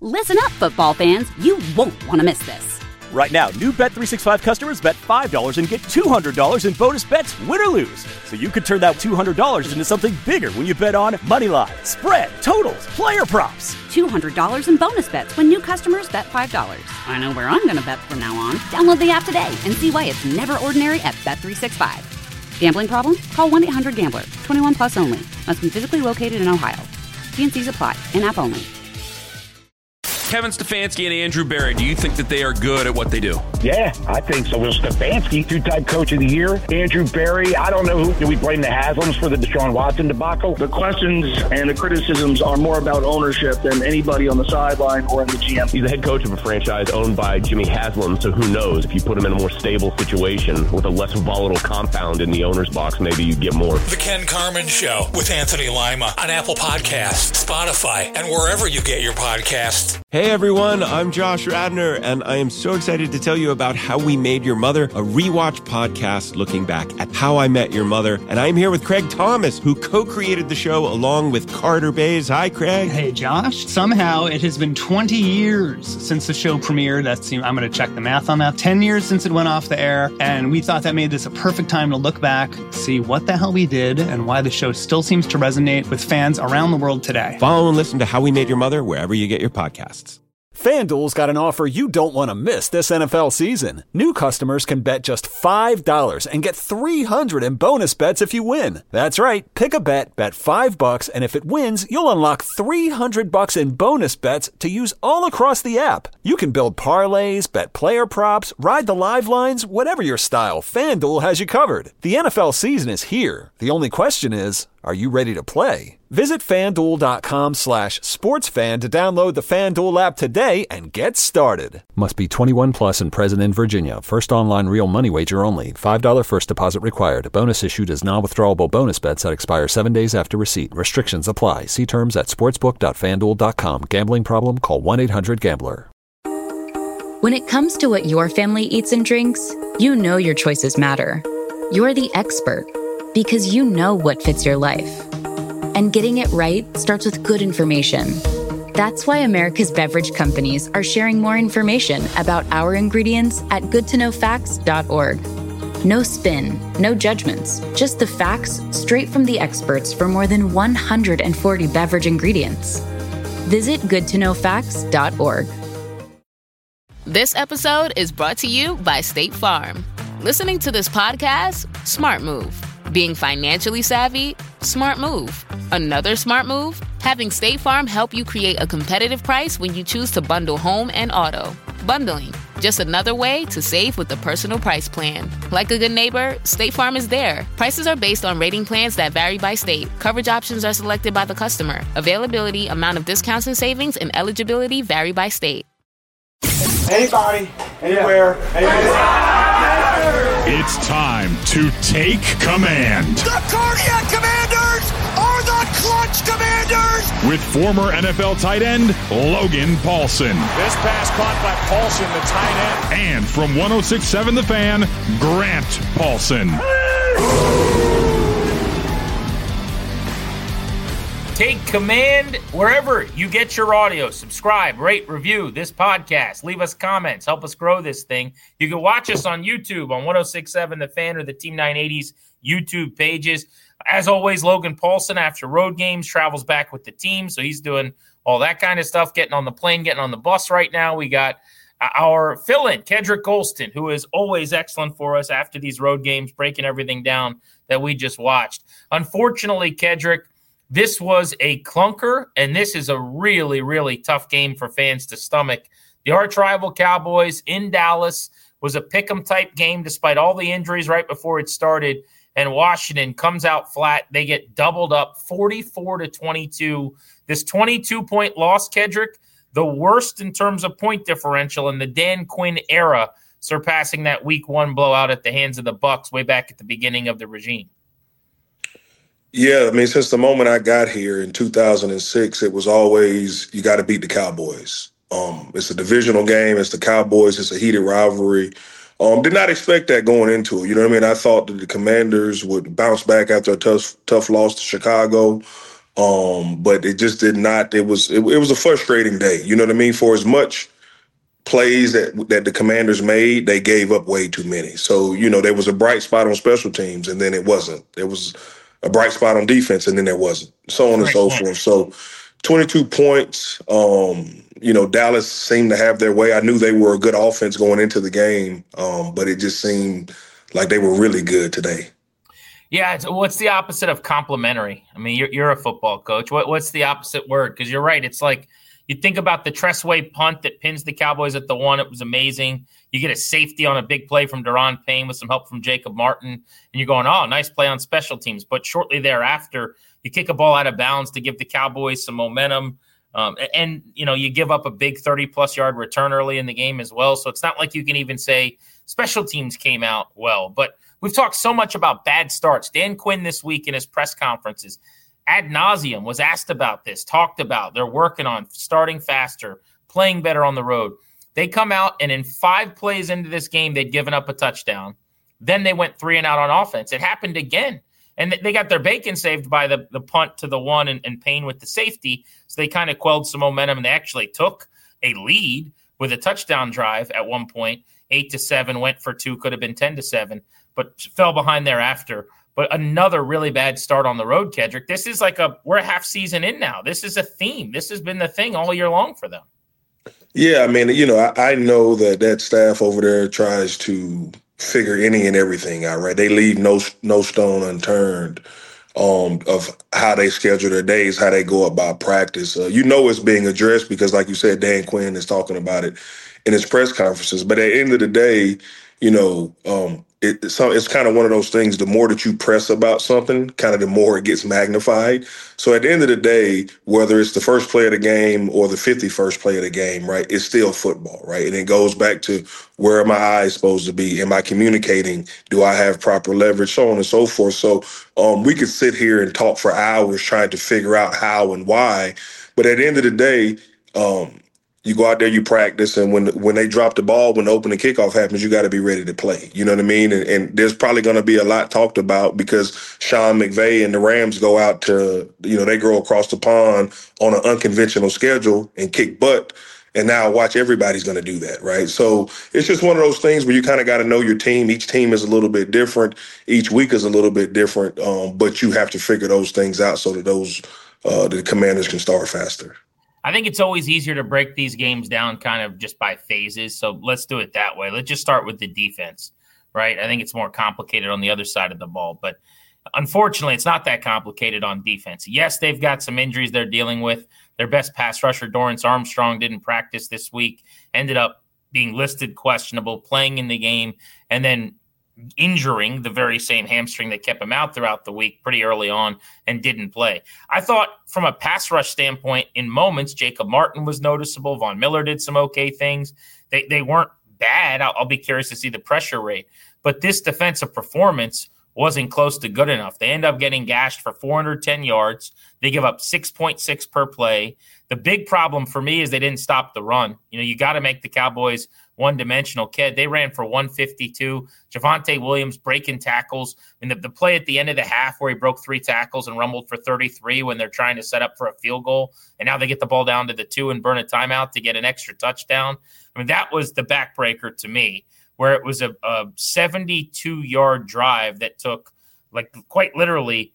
Listen up, football fans. You won't want to miss this. Right now, new Bet365 customers bet $5 and get $200 in bonus bets, win or lose. So you could turn that $200 into something bigger when you bet on money line, spread, totals, player props. $200 in bonus bets when new customers bet $5. I know where I'm going to bet from now on. Download the app today and see why it's never ordinary at Bet365. Gambling problem? Call 1-800-GAMBLER. 21 plus only. Must be physically located in Ohio. T&Cs apply. In-app only. Kevin Stefanski and Andrew Berry, do you think that they are good at what they do? Yeah, I think so. Well, Stefanski, two-time coach of the year. Andrew Berry, I don't know who. Do we blame the Haslams for the Deshaun Watson debacle? The questions and the criticisms are more about ownership than anybody on the sideline or in the GM. He's the head coach of a franchise owned by Jimmy Haslam, so who knows? If you put him in a more stable situation with a less volatile compound in the owner's box, maybe you get more. The Ken Carman Show with Anthony Lima on Apple Podcasts, Spotify, and wherever you get your podcasts. Hey everyone, I'm Josh Radner, and I am so excited to tell you about How We Made Your Mother, a rewatch podcast looking back at How I Met Your Mother. And I'm here with Craig Thomas, who co-created the show along with Carter Bays. Hi, Craig. Hey, Josh. Somehow it has been 20 years since the show premiered. I'm going to check the math on that. 10 years since it went off the air, and we thought that made this a perfect time to look back, see what the hell we did, and why the show still seems to resonate with fans around the world today. Follow and listen to How We Made Your Mother wherever you get your podcasts. FanDuel's got an offer you don't want to miss this NFL season. New customers can bet just $5 and get $300 in bonus bets if you win. That's right. Pick a bet $5, and if it wins, you'll unlock $300 in bonus bets to use all across the app. You can build parlays, bet player props, ride the live lines, whatever your style, FanDuel has you covered. The NFL season is here. The only question is, are you ready to play? Visit FanDuel.com/sportsfan to download the FanDuel app today and get started. Must be 21 plus and present in Virginia. First online real money wager only. $5 first deposit required. Bonus issued as non-withdrawable bonus bets that expire 7 days after receipt. Restrictions apply. See terms at sportsbook.fanduel.com. Gambling problem? Call 1-800-GAMBLER. When it comes to what your family eats and drinks, you know your choices matter. You're the expert because you know what fits your life. And getting it right starts with good information. That's why America's beverage companies are sharing more information about our ingredients at goodtoknowfacts.org. No spin, no judgments, just the facts straight from the experts for more than 140 beverage ingredients. Visit goodtoknowfacts.org. This episode is brought to you by State Farm. Listening to this podcast? Smart move. Being financially savvy? Smart move. Another smart move? Having State Farm help you create a competitive price when you choose to bundle home and auto. Bundling, just another way to save with the personal price plan. Like a good neighbor, State Farm is there. Prices are based on rating plans that vary by state. Coverage options are selected by the customer. Availability, amount of discounts and savings, and eligibility vary by state. Anybody, anywhere, It's time to take command. The Cardiac Commanders are the Clutch Commanders! With former NFL tight end Logan Paulsen. This pass caught by Paulsen, the tight end. And from 106.7 The Fan, Grant Paulsen. Take command wherever you get your audio. Subscribe, rate, review this podcast. Leave us comments. Help us grow this thing. You can watch us on YouTube on 106.7 The Fan or the Team 980's YouTube pages. As always, Logan Paulsen, after road games, travels back with the team. So he's doing all that kind of stuff, getting on the plane, getting on the bus right now. We got our fill-in, Kedrick Golston, who is always excellent for us after these road games, breaking everything down that we just watched. Unfortunately, Kedrick, this was a clunker, and this is a really, really tough game for fans to stomach. The arch rival Cowboys in Dallas was a pick'em type game despite all the injuries right before it started, and Washington comes out flat. They get doubled up 44-22. This 22-point loss, Kedrick, the worst in terms of point differential in the Dan Quinn era, surpassing that Week 1 blowout at the hands of the Bucs way back at the beginning of the regime. Yeah, I mean, since the moment I got here in 2006, it was always, you got to beat the Cowboys. It's a divisional game. It's the Cowboys. It's a heated rivalry. Did not expect that going into it. You know what I mean? I thought that the Commanders would bounce back after a tough loss to Chicago. But it just did not. It was a frustrating day. You know what I mean? For as much plays that the Commanders made, they gave up way too many. So, you know, there was a bright spot on special teams, and then it wasn't. There was a bright spot on defense, and then there wasn't. So on and so forth. So 22 points. You know, Dallas seemed to have their way. I knew they were a good offense going into the game, but it just seemed like they were really good today. Yeah, what's the opposite of complimentary? I mean, you're a football coach. What's the opposite word? Because you're right. It's like you think about the Tressway punt that pins the Cowboys at the 1. It was amazing. You get a safety on a big play from Daron Payne with some help from Jacob Martin, and you're going, oh, nice play on special teams. But shortly thereafter, you kick a ball out of bounds to give the Cowboys some momentum. And, you know, you give up a big 30-plus yard return early in the game as well. So it's not like you can even say special teams came out well. But we've talked so much about bad starts. Dan Quinn this week in his press conferences ad nauseum was asked about this, talked about they're working on starting faster, playing better on the road. They come out, and in 5 plays into this game, they'd given up a touchdown. Then they went 3 and out on offense. It happened again. And they got their bacon saved by the punt to the 1 and Payne with the safety. So they kind of quelled some momentum, and they actually took a lead with a touchdown drive at one point, 8-7, went for 2, could have been 10-7, but fell behind thereafter. But another really bad start on the road, Kedrick. This is like we're a half season in now. This is a theme. This has been the thing all year long for them. Yeah, I mean, you know, I know that staff over there tries to figure any and everything out, right? They leave no stone unturned of how they schedule their days, how they go about practice. You know it's being addressed because, like you said, Dan Quinn is talking about it in his press conferences. But at the end of the day, you know, it's kind of one of those things, the more that you press about something, kind of the more it gets magnified. So at the end of the day, whether it's the first play of the game or the 51st play of the game, right, it's still football, right? And it goes back to where are my eyes supposed to be? Am I communicating? Do I have proper leverage? So on and so forth. So we could sit here and talk for hours trying to figure out how and why. But at the end of the day, you go out there, you practice, and when they drop the ball, when the opening kickoff happens, you got to be ready to play. You know what I mean? And there's probably going to be a lot talked about because Sean McVay and the Rams go out to, you know, they go across the pond on an unconventional schedule and kick butt. And now watch, everybody's going to do that, right? So it's just one of those things where you kind of got to know your team. Each team is a little bit different. Each week is a little bit different. But you have to figure those things out so that the Commanders can start faster. I think it's always easier to break these games down kind of just by phases. So let's do it that way. Let's just start with the defense, right? I think it's more complicated on the other side of the ball. But unfortunately, it's not that complicated on defense. Yes, they've got some injuries they're dealing with. Their best pass rusher, Dorrance Armstrong, didn't practice this week, ended up being listed questionable, playing in the game, and then injuring the very same hamstring that kept him out throughout the week pretty early on and didn't play. I thought from a pass rush standpoint, in moments, Jacob Martin was noticeable. Von Miller did some okay things. They weren't bad. I'll be curious to see the pressure rate. But this defensive performance wasn't close to good enough. They end up getting gashed for 410 yards. They give up 6.6 per play. The big problem for me is they didn't stop the run. You know, you got to make the Cowboys one-dimensional. Kid, they ran for 152. Javonte Williams breaking tackles. And the play at the end of the half where he broke 3 tackles and rumbled for 33 when they're trying to set up for a field goal. And now they get the ball down to the 2 and burn a timeout to get an extra touchdown. I mean, that was the backbreaker to me, where it was a 72-yard drive that took, like, quite literally,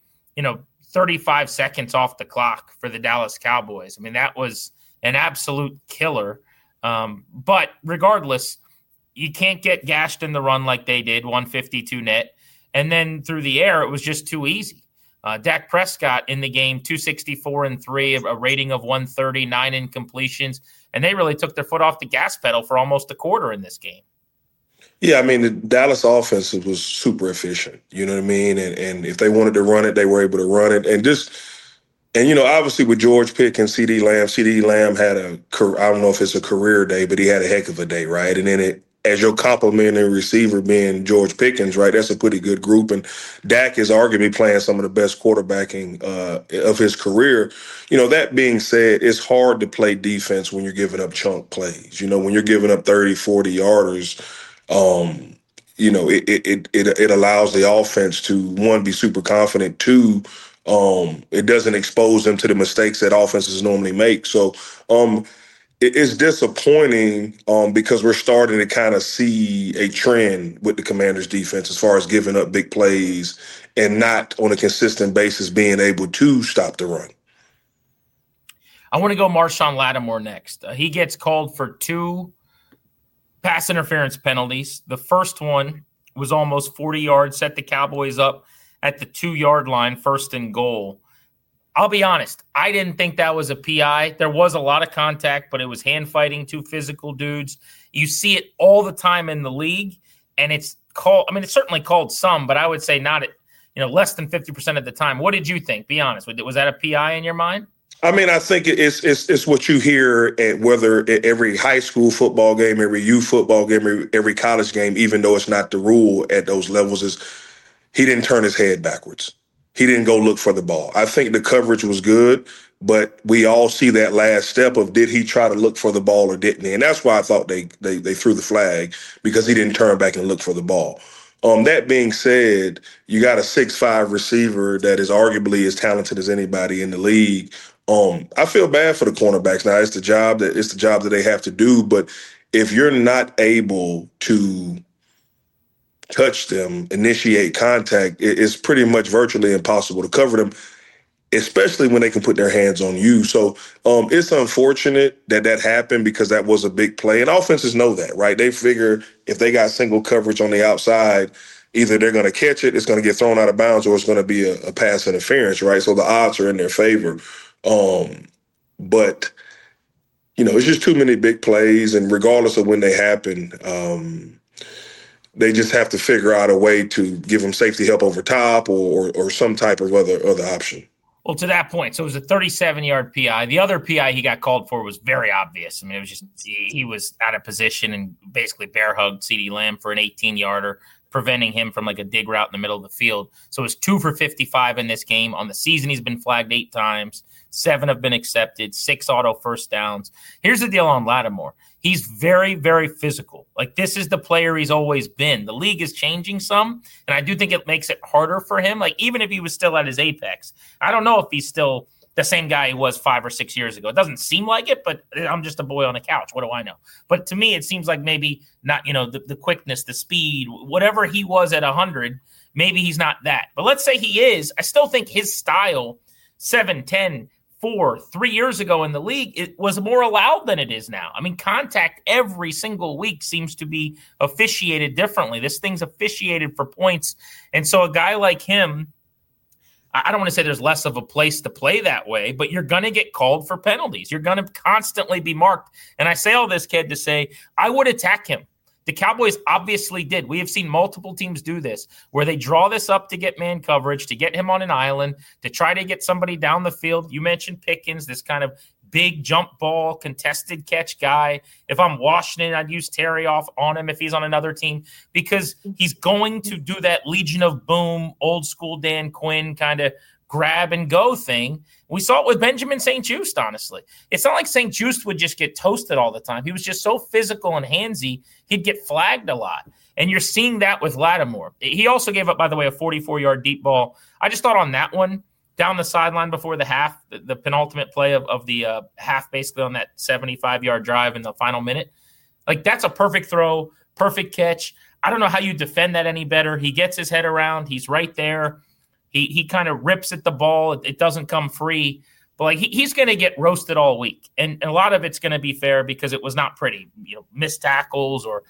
35 seconds off the clock for the Dallas Cowboys. I mean, that was an absolute killer. But regardless, you can't get gashed in the run like they did, 152 net. And then through the air, it was just too easy. Dak Prescott in the game, 264 and 3, a rating of 130, 9 incompletions. And they really took their foot off the gas pedal for almost a quarter in this game. Yeah, I mean, the Dallas offense was super efficient, you know what I mean? And if they wanted to run it, they were able to run it. And obviously with George Pickens, CeeDee Lamb had I don't know if it's a career day, but he had a heck of a day, right? And then as your complimentary receiver being George Pickens, right, that's a pretty good group. And Dak is arguably playing some of the best quarterbacking of his career. That being said, it's hard to play defense when you're giving up chunk plays. When you're giving up 30, 40 yarders, it allows the offense to, one, be super confident, two, It doesn't expose them to the mistakes that offenses normally make. So it's disappointing because we're starting to kind of see a trend with the Commanders defense as far as giving up big plays and not on a consistent basis being able to stop the run. I want to go Marshawn Lattimore next. He gets called for 2 pass interference penalties. The first one was almost 40 yards, set the Cowboys up at the 2-yard line, 1st and goal. I'll be honest, I didn't think that was a PI. There was a lot of contact, but it was hand fighting, 2 physical dudes. You see it all the time in the league, and it's called. I mean, it's certainly called some, but I would say not at less than 50% of the time. What did you think? Be honest. Was that a PI in your mind? I mean, I think it's what you hear at whether every high school football game, every youth football game, every college game, even though it's not the rule at those levels, is he didn't turn his head backwards. He didn't go look for the ball. I think the coverage was good, but we all see that last step of did he try to look for the ball or didn't he? And that's why I thought they threw the flag, because he didn't turn back and look for the ball. That being said, you got a 6'5" receiver that is arguably as talented as anybody in the league. I feel bad for the cornerbacks. Now it's the job that they have to do, but if you're not able to touch them, initiate contact, it's pretty much virtually impossible to cover them, especially when they can put their hands on you. So it's unfortunate that happened, because that was a big play. And offenses know that, right? They figure if they got single coverage on the outside, either they're going to catch it, it's going to get thrown out of bounds, or it's going to be a pass interference, right? So the odds are in their favor. But, it's just too many big plays. And regardless of when they happen, they just have to figure out a way to give them safety help over top or some type of other option. Well, to that point, so it was a 37-yard PI. The other PI he got called for was very obvious. I mean, it was just he was out of position and basically bear hugged CeeDee Lamb for an 18-yarder, preventing him from like a dig route in the middle of the field. So it was 2 for 55 in this game. On the season, he's been flagged 8 times. 7 have been accepted, 6 auto first downs. Here's the deal on Lattimore. He's very, very physical. Like, this is the player he's always been. The league is changing some, and I do think it makes it harder for him. Like, even if he was still at his apex, I don't know if he's still the same guy he was 5 or 6 years ago. It doesn't seem like it, but I'm just a boy on a couch. What do I know? But to me, it seems like maybe not, the quickness, the speed, whatever he was at 100, maybe he's not that. But let's say he is. I still think his style, 7'10", 3 years ago in the league, it was more allowed than it is now. I mean, contact every single week seems to be officiated differently. This thing's officiated for points. And so a guy like him, I don't want to say there's less of a place to play that way, but you're going to get called for penalties. You're going to constantly be marked. And I say all this, kid, to say I would attack him. The Cowboys obviously did. We have seen multiple teams do this, where they draw this up to get man coverage, to get him on an island, to try to get somebody down the field. You mentioned Pickens, this kind of big jump ball, contested catch guy. If I'm Washington, I'd use Terry off on him if he's on another team, because he's going to do that Legion of Boom, old school Dan Quinn kind of grab and go thing. We saw it with Benjamin St-Juste, honestly. It's not like St-Juste would just get toasted all the time. He was just so physical and handsy, he'd get flagged a lot. And you're seeing that with Lattimore. He also gave up, by the way, a 44-yard deep ball. I just thought on that one, down the sideline before the half, the penultimate play of the half, basically on that 75-yard drive in the final minute, like, that's a perfect throw, perfect catch. I don't know how you defend that any better. He gets his head around. He's right there. He kind of rips at the ball. It doesn't come free. But like he's going to get roasted all week. And a lot of it's going to be fair because it was not pretty. Missed tackles or,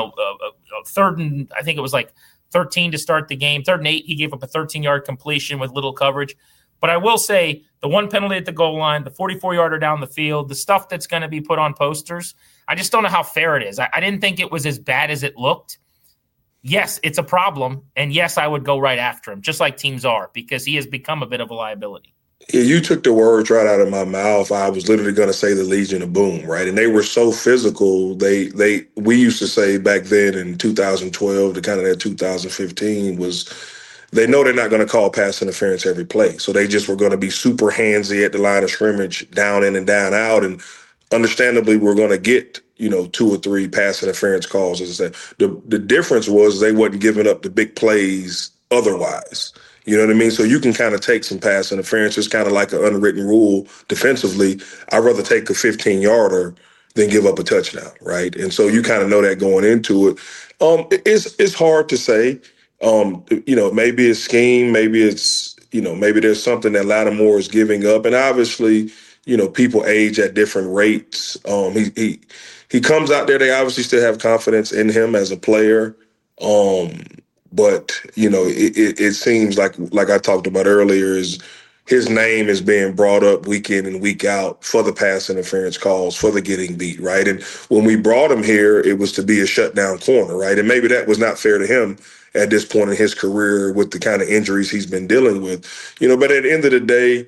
third and I think it was like 13 to start the game. 3rd and 8, he gave up a 13-yard completion with little coverage. But I will say the one penalty at the goal line, the 44-yarder down the field, the stuff that's going to be put on posters, I just don't know how fair it is. I didn't think it was as bad as it looked. Yes, it's a problem, and yes, I would go right after him, just like teams are, because he has become a bit of a liability. Yeah, you took the words right out of my mouth. I was literally going to say the Legion of Boom, right? And they were so physical. We used to say back then in 2012 to kind of that 2015 was they know they're not going to call pass interference every play. So they just were going to be super handsy at the line of scrimmage, down in and down out. And understandably, we're going to get 2 or 3 pass interference calls. As I said, the difference was they wasn't giving up the big plays otherwise. You know what I mean? So you can kind of take some pass interference. It's kind of like an unwritten rule defensively. I'd rather take a 15-yarder than give up a touchdown, right? And so you kind of know that going into it. It's hard to say. Maybe it's scheme, maybe it's, maybe there's something that Lattimore is giving up. And obviously, people age at different rates. He comes out there, they obviously still have confidence in him as a player. But it seems like I talked about earlier, is his name is being brought up week in and week out for the pass interference calls, for the getting beat, right? And when we brought him here, it was to be a shutdown corner, right? And maybe that was not fair to him at this point in his career with the kind of injuries he's been dealing with, but at the end of the day,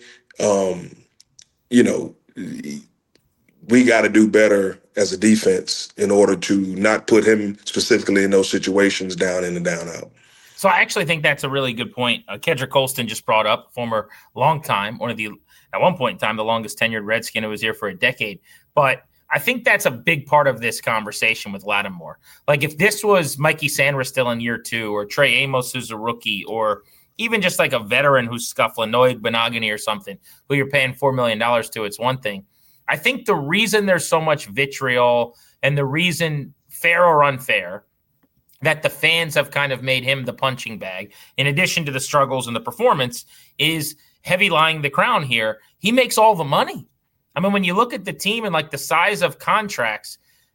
we got to do better as a defense in order to not put him specifically in those situations down in and down out. So I actually think that's a really good point. Kedrick Colston just brought up, former long time, at one point in time, the longest tenured Redskin who was here for a decade. But I think that's a big part of this conversation with Lattimore. Like if this was Mikey Sanders still in year 2, or Trey Amos who's a rookie, or even just like a veteran who's scuffling, Noah Benogany or something, who you're paying $4 million to, it's one thing. I think the reason there's so much vitriol, and the reason, fair or unfair, that the fans have kind of made him the punching bag, in addition to the struggles and the performance, is heavy lying the crown here. He makes all the money. I mean, when you look at the team and like the size of contracts,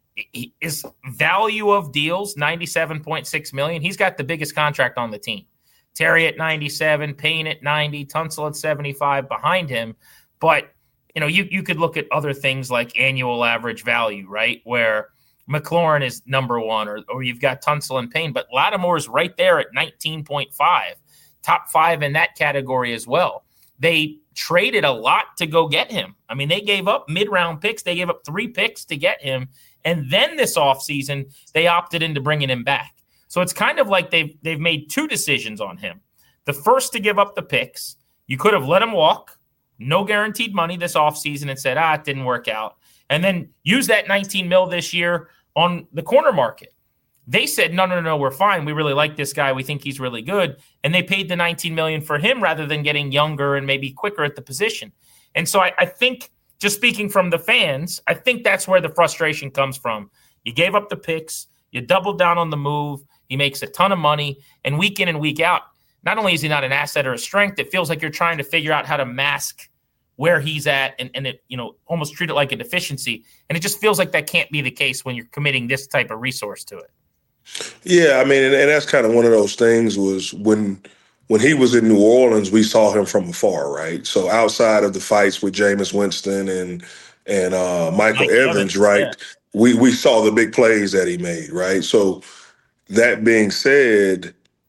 his value of deals, $97.6 million. He's got the biggest contract on the team. Terry at 97, Payne at 90, Tunsil at 75 behind him. But, you could look at other things like annual average value, right? Where McLaurin is number 1, or you've got Tunsil and Payne, but Lattimore is right there at 19.5, top 5 in that category as well. They traded a lot to go get him. I mean, they gave up mid-round picks. They gave up 3 picks to get him. And then this offseason, they opted into bringing him back. So it's kind of like they've made 2 decisions on him. The first, to give up the picks. You could have let him walk, no guaranteed money this offseason, and said, it didn't work out. And then use that $19 million this year on the corner market. They said, no, we're fine. We really like this guy. We think he's really good. And they paid the $19 million for him rather than getting younger and maybe quicker at the position. And so I think, just speaking from the fans, I think that's where the frustration comes from. You gave up the picks. You doubled down on the move. He makes a ton of money. And week in and week out, not only is he not an asset or a strength, it feels like you're trying to figure out how to mask where he's at and it, almost treat it like a deficiency. And it just feels like that can't be the case when you're committing this type of resource to it. Yeah, I mean, and that's kind of one of those things, was when he was in New Orleans, we saw him from afar, right? So outside of the fights with Jameis Winston and Michael Evans, right, yeah, we saw the big plays that he made, right? So that being said,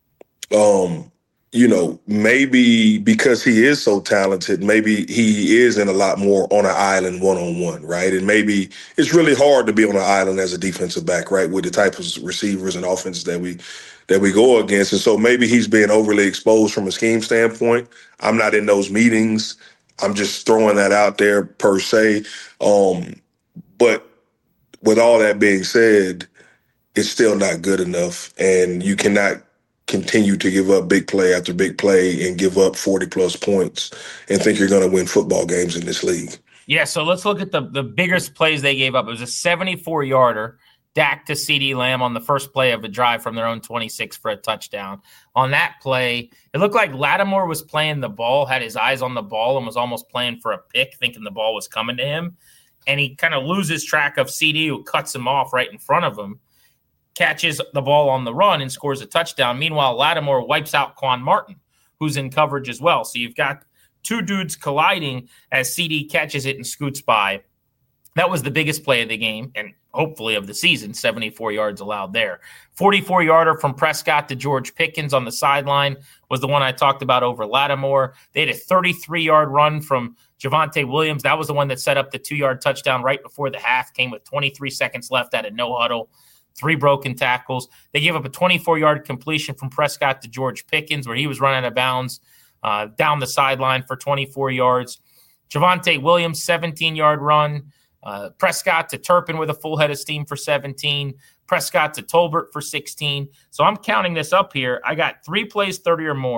maybe because he is so talented, maybe he is in a lot more on an island one-on-one, right? And maybe it's really hard to be on an island as a defensive back, right, with the type of receivers and offenses that we go against. And so maybe he's being overly exposed from a scheme standpoint. I'm not in those meetings. I'm just throwing that out there per se. But with all that being said, it's still not good enough, and you cannot continue to give up big play after big play and give up 40-plus points and think you're going to win football games in this league. Yeah, so let's look at the biggest plays they gave up. It was a 74-yarder, Dak to CeeDee Lamb on the first play of a drive from their own 26 for a touchdown. On that play, it looked like Lattimore was playing the ball, had his eyes on the ball, and was almost playing for a pick, thinking the ball was coming to him. And he kind of loses track of CeeDee, who cuts him off right in front of him, catches the ball on the run and scores a touchdown. Meanwhile, Lattimore wipes out Quan Martin, who's in coverage as well. So you've got 2 dudes colliding as CeeDee catches it and scoots by. That was the biggest play of the game and hopefully of the season, 74 yards allowed there. 44-yarder from Prescott to George Pickens on the sideline was the one I talked about over Lattimore. They had a 33-yard run from Javonte Williams. That was the one that set up the 2-yard touchdown right before the half, came with 23 seconds left at a no huddle. 3 broken tackles. They gave up a 24-yard completion from Prescott to George Pickens, where he was running out of bounds down the sideline for 24 yards. Javonte Williams, 17-yard run. Prescott to Turpin with a full head of steam for 17. Prescott to Tolbert for 16. So I'm counting this up here. I got 3 plays 30 or more,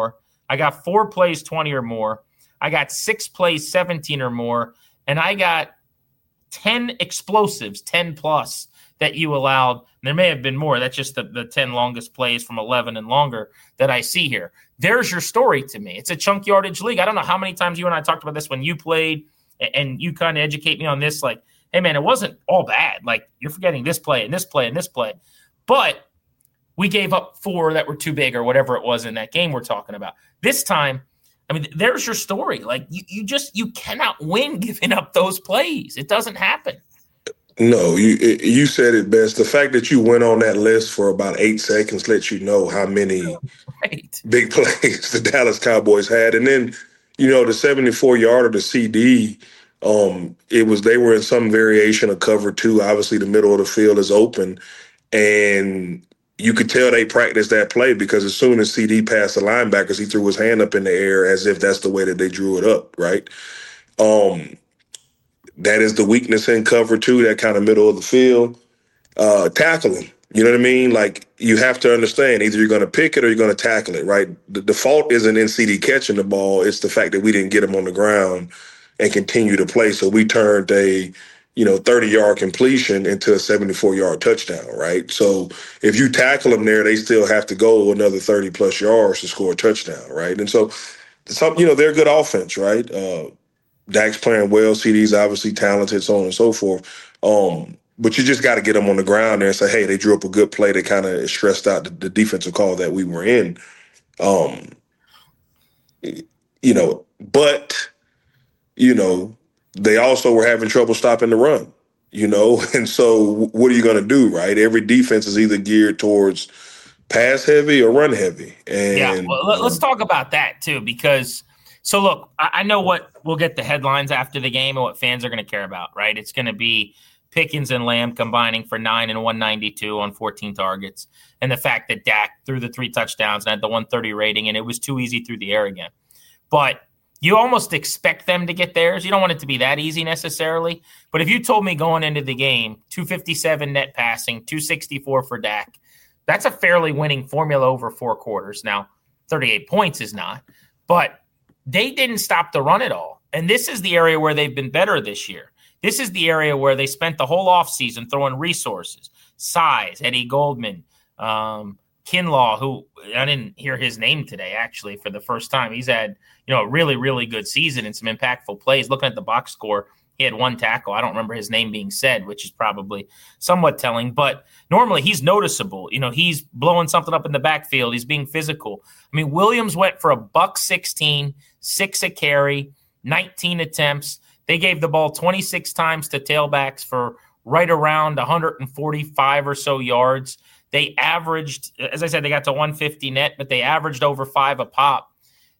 I got 4 plays 20 or more. I got 6 plays 17 or more. And I got 10 explosives, 10 plus that you allowed. There may have been more. That's just the 10 longest plays from 11 and longer that I see here. There's your story to me. It's a chunk yardage league. I don't know how many times you and I talked about this when you played, and you kind of educate me on this. Like, hey, man, it wasn't all bad. Like, you're forgetting this play and this play and this play. But we gave up 4 that were too big or whatever it was in that game we're talking about. This time, I mean, there's your story. Like, you cannot win giving up those plays. It doesn't happen. No, you said it best. The fact that you went on that list for about 8 seconds lets you know how many big plays the Dallas Cowboys had. And then, the 74-yarder, the CD, they were in some variation of cover 2. Obviously, the middle of the field is open. And you could tell they practiced that play because as soon as CD passed the linebackers, he threw his hand up in the air as if that's the way that they drew it up, right? That is the weakness in cover 2, that kind of middle of the field. Tackle them. You know what I mean? Like, you have to understand, either you're going to pick it or you're going to tackle it, right? The fault isn't in CD catching the ball. It's the fact that we didn't get him on the ground and continue to play. So we turned a 30-yard completion into a 74-yard touchdown, right? So if you tackle them there, they still have to go another 30-plus yards to score a touchdown, right? And so, they're a good offense, right? Dak's playing well. CD's obviously talented, so on and so forth. But you just got to get them on the ground there and say, hey, they drew up a good play that kind of stressed out the defensive call that we were in. But they also were having trouble stopping the run, and so what are you going to do, right? Every defense is either geared towards pass heavy or run heavy. And well, let's talk about that too, because so look, I know what we'll get the headlines after the game and what fans are going to care about, right? It's going to be Pickens and Lamb combining for 9 and 192 on 14 targets, and the fact that Dak threw the 3 touchdowns and had the 130 rating, and it was too easy through the air again. But you almost expect them to get theirs. You don't want it to be that easy necessarily. But if you told me going into the game, 257 net passing, 264 for Dak, that's a fairly winning formula over 4 quarters. Now, 38 points is not, but they didn't stop the run at all. And this is the area where they've been better this year. This is the area where they spent the whole offseason throwing resources, size, Eddie Goldman, Kinlaw, who I didn't hear his name today, actually, for the first time. He's had, a really, really good season and some impactful plays. Looking at the box score, he had 1 tackle. I don't remember his name being said, which is probably somewhat telling. But normally he's noticeable. He's blowing something up in the backfield. He's being physical. I mean, Williams went for $116, 6 a carry, 19 attempts. They gave the ball 26 times to tailbacks for right around 145 or so yards. They averaged, as I said, they got to 150 net, but they averaged over 5 a pop.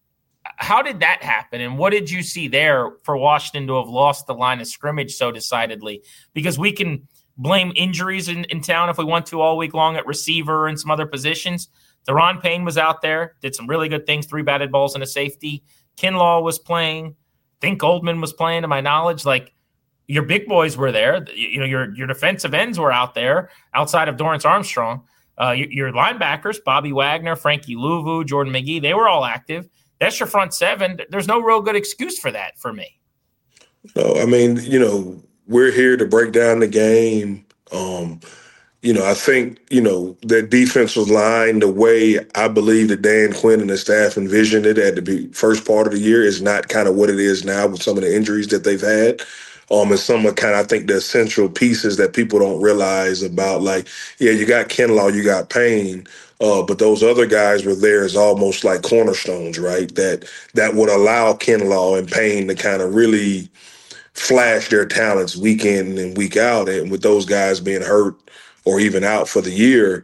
How did that happen? And what did you see there for Washington to have lost the line of scrimmage so decidedly? Because we can blame injuries in town if we want to all week long at receiver and some other positions. Deron Payne was out there, did some really good things, 3 batted balls and a safety. Kinlaw was playing. I think Goldman was playing, to my knowledge. Like, your big boys were there. Your defensive ends were out there outside of Dorrance Armstrong. Your linebackers, Bobby Wagner, Frankie Louvu, Jordan McGee, they were all active. That's your front 7. There's no real good excuse for that for me. No, I mean, we're here to break down the game. I think, that defensive line, the way I believe that Dan Quinn and the staff envisioned it at the first part of the year is not kind of what it is now with some of the injuries that they've had. And some of I think the essential pieces that people don't realize about, like, you got Kinlaw, you got Payne, but those other guys were there as almost like cornerstones, right? That would allow Kinlaw and Payne to kind of really flash their talents week in and week out. And with those guys being hurt or even out for the year,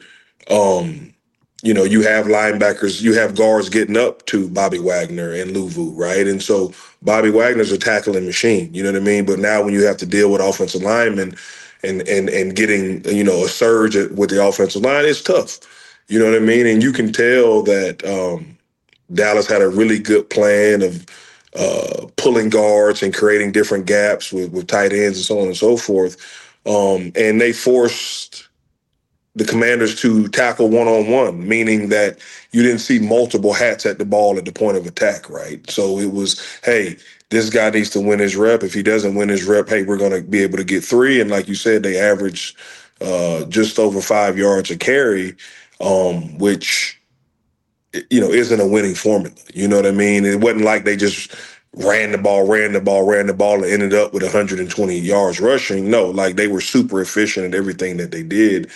you have linebackers, you have guards getting up to Bobby Wagner and Louvu, right? And so Bobby Wagner's a tackling machine, you know what I mean? But now when you have to deal with offensive linemen and getting, a surge with the offensive line, it's tough. You know what I mean? And you can tell that Dallas had a really good plan of pulling guards and creating different gaps with tight ends and so on and so forth. And they forced the Commanders to tackle one-on-one, meaning that you didn't see multiple hats at the ball at the point of attack, right? So it was, hey, this guy needs to win his rep. If he doesn't win his rep, hey, we're going to be able to get 3. And like you said, they averaged just over 5 yards a carry, which, isn't a winning formula. You know what I mean? It wasn't like they just ran the ball, and ended up with 120 yards rushing. No, like they were super efficient at everything that they did.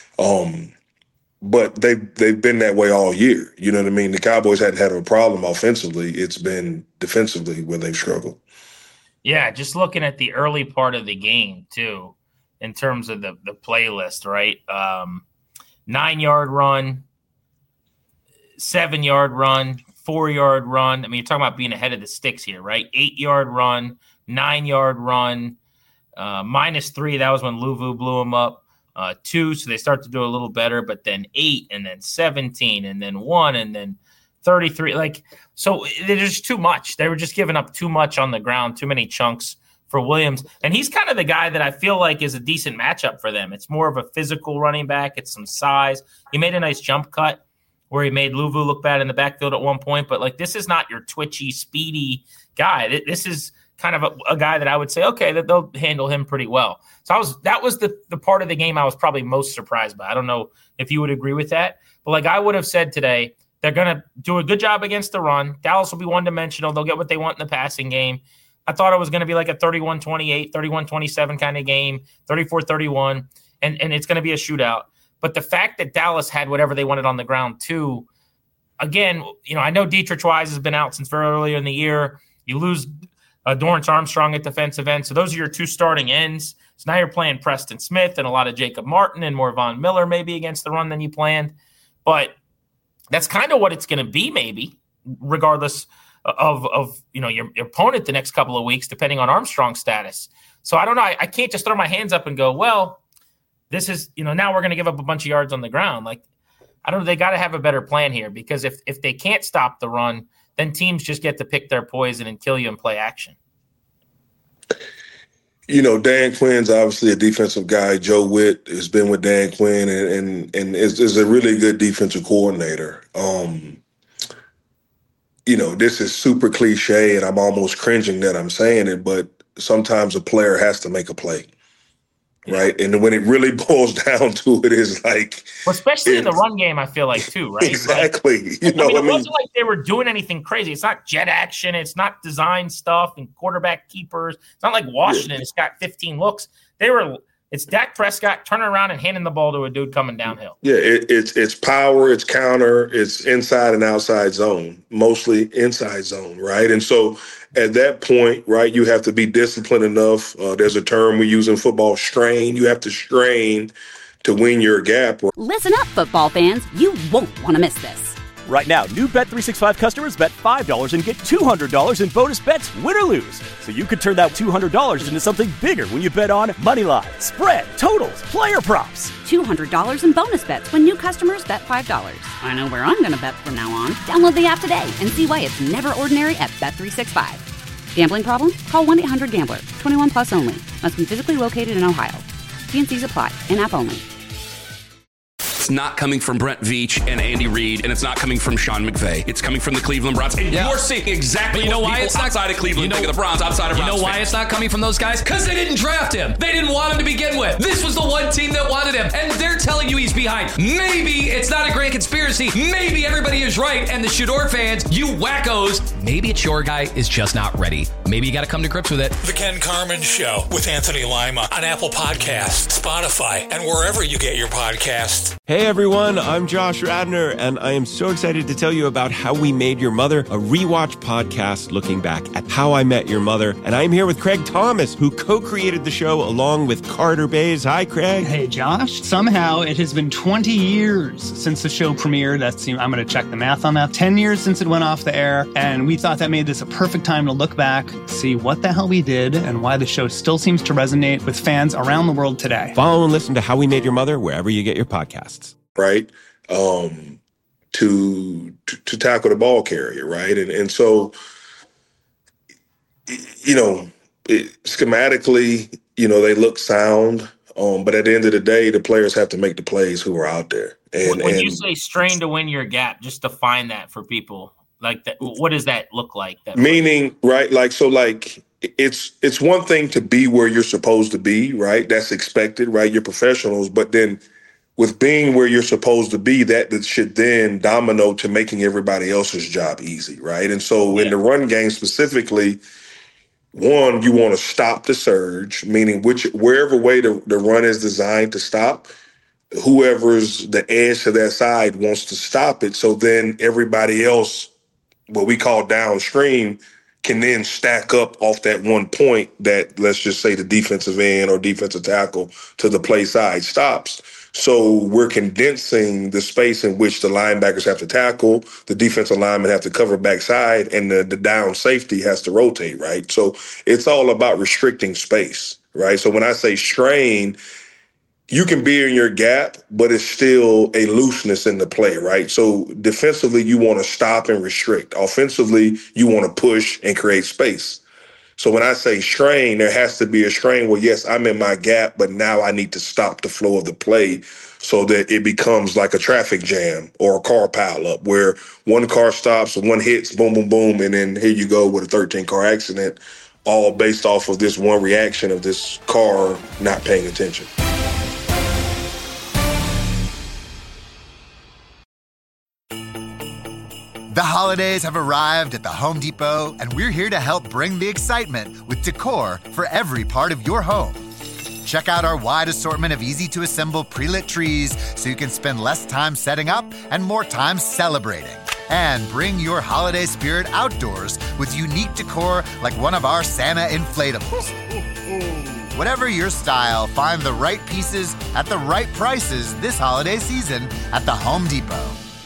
But they've been that way all year. You know what I mean? The Cowboys hadn't had a problem offensively. It's been defensively where they've struggled. Yeah, just looking at the early part of the game, too, in terms of the playlist, right? 9-yard run, 7-yard run, 4-yard run. I mean, you're talking about being ahead of the sticks here, right? 8-yard run, 9-yard run, -3. That was when Luvu blew him up. 2, so they start to do a little better, but then 8, and then 17, and then 1, and then 33. Like, so there's too much. They were just giving up too much on the ground, too many chunks for Williams. And he's kind of the guy that I feel like is a decent matchup for them. It's more of a physical running back. It's some size. He made a nice jump cut where he made Luvu look bad in the backfield at one point, but like this is not your twitchy, speedy guy. This is kind of a guy that I would say, okay, that they'll handle him pretty well. So that was the part of the game I was probably most surprised by. I don't know if you would agree with that, but like I would have said today, they're going to do a good job against the run. Dallas will be one-dimensional. They'll get what they want in the passing game. I thought it was going to be like a 31-28, 31-27 kind of game, 34-31, and it's going to be a shootout. But the fact that Dallas had whatever they wanted on the ground too, again, I know Dietrich Wise has been out since very earlier in the year. You lose Dorrance Armstrong at defensive end. So those are your 2 starting ends. So now you're playing Preston Smith and a lot of Jacob Martin and more Von Miller maybe against the run than you planned. But that's kind of what it's going to be maybe, regardless of your opponent the next couple of weeks, depending on Armstrong's status. So I don't know. I can't just throw my hands up and go, well, this is, now we're going to give up a bunch of yards on the ground. Like, I don't know. They got to have a better plan here because if they can't stop the run, then teams just get to pick their poison and kill you and play action. Dan Quinn's obviously a defensive guy. Joe Witt has been with Dan Quinn and is a really good defensive coordinator. This is super cliche and I'm almost cringing that I'm saying it, but sometimes a player has to make a play. Right. And when it really boils down to it is like, well, especially in the run game, I feel like too, right? Exactly. Like, it wasn't like they were doing anything crazy. It's not jet action. It's not design stuff and quarterback keepers. It's not like Washington. It's got 15 looks. It's Dak Prescott turning around and handing the ball to a dude coming downhill. Yeah. It's power, it's counter, it's inside and outside zone, mostly inside zone. Right. And so at that point, right, you have to be disciplined enough. There's a term we use in football, strain. You have to strain to win your gap. Listen up, football fans. You won't want to miss this. Right now, new Bet365 customers bet $5 and get $200 in bonus bets, win or lose. So you could turn that $200 into something bigger when you bet on moneyline, spread, totals, player props. $200 in bonus bets when new customers bet $5. I know where I'm going to bet from now on. Download the app today and see why it's never ordinary at Bet365. Gambling problem? Call 1-800-GAMBLER. 21 plus only. Must be physically located in Ohio. T&Cs apply. In-app only. It's not coming from Brent Veach and Andy Reid, and it's not coming from Sean McVay. It's coming from the Cleveland Browns. And you're seeing exactly what people outside of Cleveland think of the Browns, outside of Browns. You know why it's not coming from those guys? Because they didn't draft him. They didn't want him to begin with. This was the one team that wanted him, and they're telling you he's behind. Maybe it's not a grand conspiracy. Maybe everybody is right, and the Shador fans, you wackos, maybe it's your guy is just not ready. Maybe you got to come to grips with it. The Ken Carman Show with Anthony Lima on Apple Podcasts, Spotify, and wherever you get your podcasts. Hey everyone, I'm Josh Radnor, and I am so excited to tell you about How We Made Your Mother, a rewatch podcast looking back at How I Met Your Mother. And I'm here with Craig Thomas, who co-created the show along with Carter Bays. Hi, Craig. Hey, Josh. Somehow it has been 20 years since the show premiered. I'm going to check the math on that. 10 years since it went off the air, and we thought that made this a perfect time to look back, see what the hell we did, and why the show still seems to resonate with fans around the world today. Follow and listen to How We Made Your Mother wherever you get your podcasts. Right, to tackle the ball carrier, right? And so, schematically, they look sound. But at the end of the day, the players have to make the plays who are out there. And when you say strain to win your gap, just define that for people. Like that, what does that look like? Meaning, right? It's one thing to be where you're supposed to be, right? That's expected, right? You're professionals, but then with being where you're supposed to be, that should then domino to making everybody else's job easy, right? And so in the run game specifically, one, you want to stop the surge, meaning wherever way the run is designed to stop, whoever's the edge to that side wants to stop it. So then everybody else, what we call downstream, can then stack up off that one point that, let's just say, the defensive end or defensive tackle to the play side stops. So we're condensing the space in which the linebackers have to tackle, the defensive linemen have to cover backside, and the down safety has to rotate, right? So it's all about restricting space, right? So when I say strain, you can be in your gap, but it's still a looseness in the play, right? So defensively, you want to stop and restrict. Offensively, you want to push and create space. So when I say strain, there has to be a strain where, yes, I'm in my gap, but now I need to stop the flow of the play so that it becomes like a traffic jam or a car pileup where one car stops, one hits, boom, boom, boom, and then here you go with a 13-car accident, all based off of this one reaction of this car not paying attention. The holidays have arrived at the Home Depot, and we're here to help bring the excitement with decor for every part of your home. Check out our wide assortment of easy-to-assemble pre-lit trees so you can spend less time setting up and more time celebrating. And bring your holiday spirit outdoors with unique decor like one of our Santa inflatables. Whatever your style, find the right pieces at the right prices this holiday season at the Home Depot.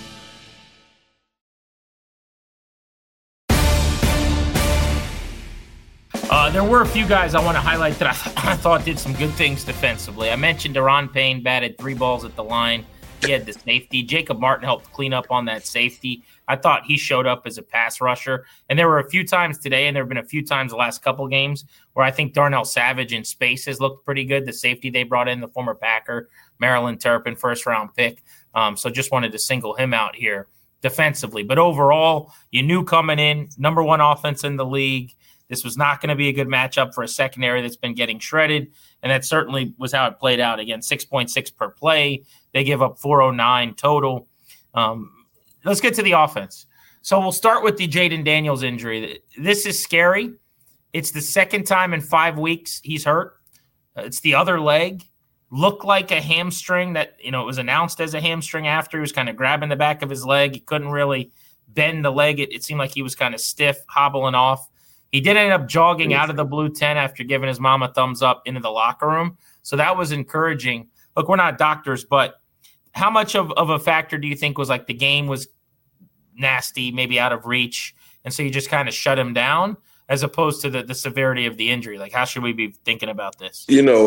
There were a few guys I want to highlight that I thought did some good things defensively. I mentioned Daron Payne batted 3 balls at the line. He had the safety. Jacob Martin helped clean up on that safety. I thought he showed up as a pass rusher. And there were a few times today, and there have been a few times the last couple games, where I think Darnell Savage in space has looked pretty good. The safety they brought in, the former Packer, Maryland Turpin, first-round pick. So just wanted to single him out here defensively. But overall, you knew coming in, number 1 offense in the league. This was not going to be a good matchup for a secondary that's been getting shredded, and that certainly was how it played out. Again, 6.6 per play. They give up 409 total. Let's get to the offense. So we'll start with the Jayden Daniels injury. This is scary. It's the second time in 5 weeks he's hurt. It's the other leg. Looked like a hamstring that, it was announced as a hamstring after. He was kind of grabbing the back of his leg. He couldn't really bend the leg. It seemed like he was kind of stiff, hobbling off. He did end up jogging out of the blue tent after giving his mom a thumbs up into the locker room. So that was encouraging. Look, we're not doctors, but how much of a factor do you think was like the game was nasty, maybe out of reach, and so you just kind of shut him down, as opposed to the severity of the injury? Like, how should we be thinking about this?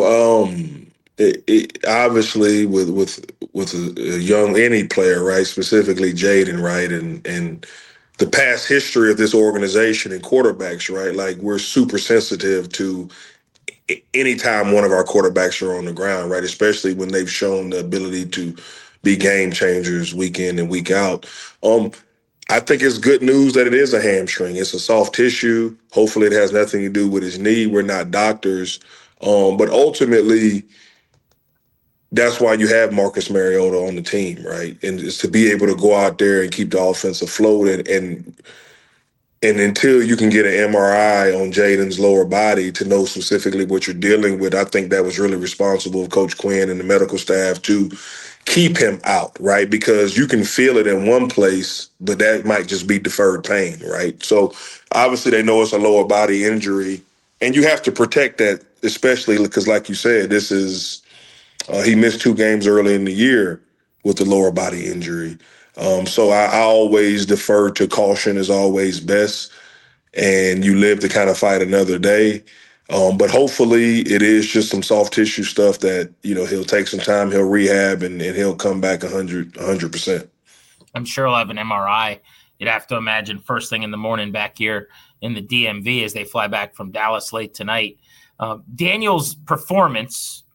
Obviously with a young any player, right, specifically Jayden, right, and the past history of this organization and quarterbacks, right? Like, we're super sensitive to anytime one of our quarterbacks are on the ground, right? Especially when they've shown the ability to be game changers week in and week out. I think it's good news that it is a hamstring. It's a soft tissue. Hopefully it has nothing to do with his knee. We're not doctors. But ultimately, that's why you have Marcus Mariota on the team, right? And it's to be able to go out there and keep the offense afloat. And until you can get an MRI on Jayden's lower body to know specifically what you're dealing with, I think that was really responsible of Coach Quinn and the medical staff to keep him out, right? Because you can feel it in one place, but that might just be deferred pain, right? So obviously they know it's a lower body injury, and you have to protect that, especially because, like you said, this is he missed 2 games early in the year with the lower body injury. So I always defer to caution is always best, and you live to kind of fight another day. But hopefully it is just some soft tissue stuff that, he'll take some time, he'll rehab, and he'll come back 100%. I'm sure he'll have an MRI. You'd have to imagine first thing in the morning back here in the DMV as they fly back from Dallas late tonight. Daniel's performance,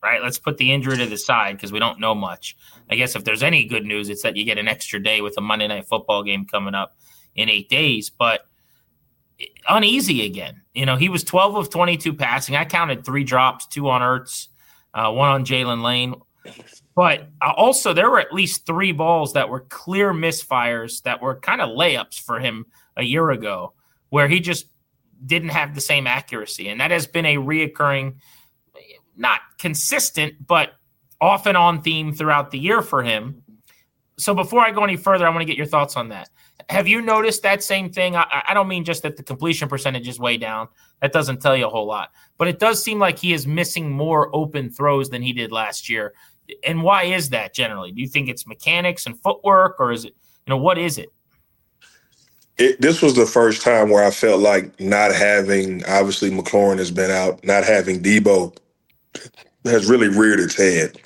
right? Let's put the injury to the side because we don't know much. I guess if there's any good news, it's that you get an extra day with a Monday Night Football game coming up in 8 days. But uneasy again. He was 12 of 22 passing. I counted 3 drops, 2 on Ertz, 1 on Jalen Lane. But also there were at least 3 balls that were clear misfires that were kind of layups for him a year ago where he just didn't have the same accuracy. And that has been a reoccurring, not consistent, but off and on theme throughout the year for him. So before I go any further, I want to get your thoughts on that. Have you noticed that same thing? I don't mean just that the completion percentage is way down. That doesn't tell you a whole lot. But it does seem like he is missing more open throws than he did last year. And why is that generally? Do you think it's mechanics and footwork, or is it, what is it? This was the first time where I felt like not having, obviously McLaurin has been out, not having Debo has really reared its head.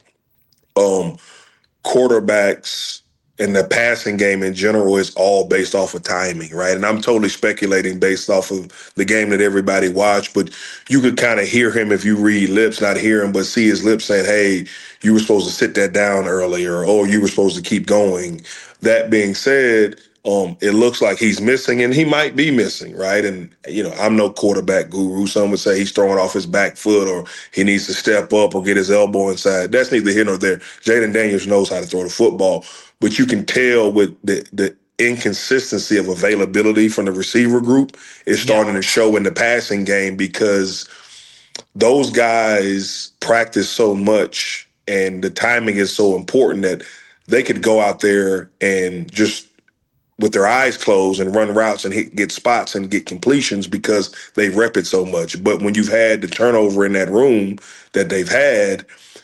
Quarterbacks and the passing game in general is all based off of timing, right? And I'm totally speculating based off of the game that everybody watched, but you could kind of hear him if you read lips, not hear him, but see his lips saying, hey, you were supposed to sit that down earlier, or you were supposed to keep going. That being said, it looks like he's missing, and he might be missing, right? And, I'm no quarterback guru. Some would say he's throwing off his back foot, or he needs to step up or get his elbow inside. That's neither here nor there. Jaden Daniels knows how to throw the football, but you can tell with the inconsistency of availability from the receiver group is starting to show in the passing game, because those guys practice so much and the timing is so important that they could go out there and just with their eyes closed and run routes and get spots and get completions because they rep it so much. But when you've had the turnover in that room that they've had,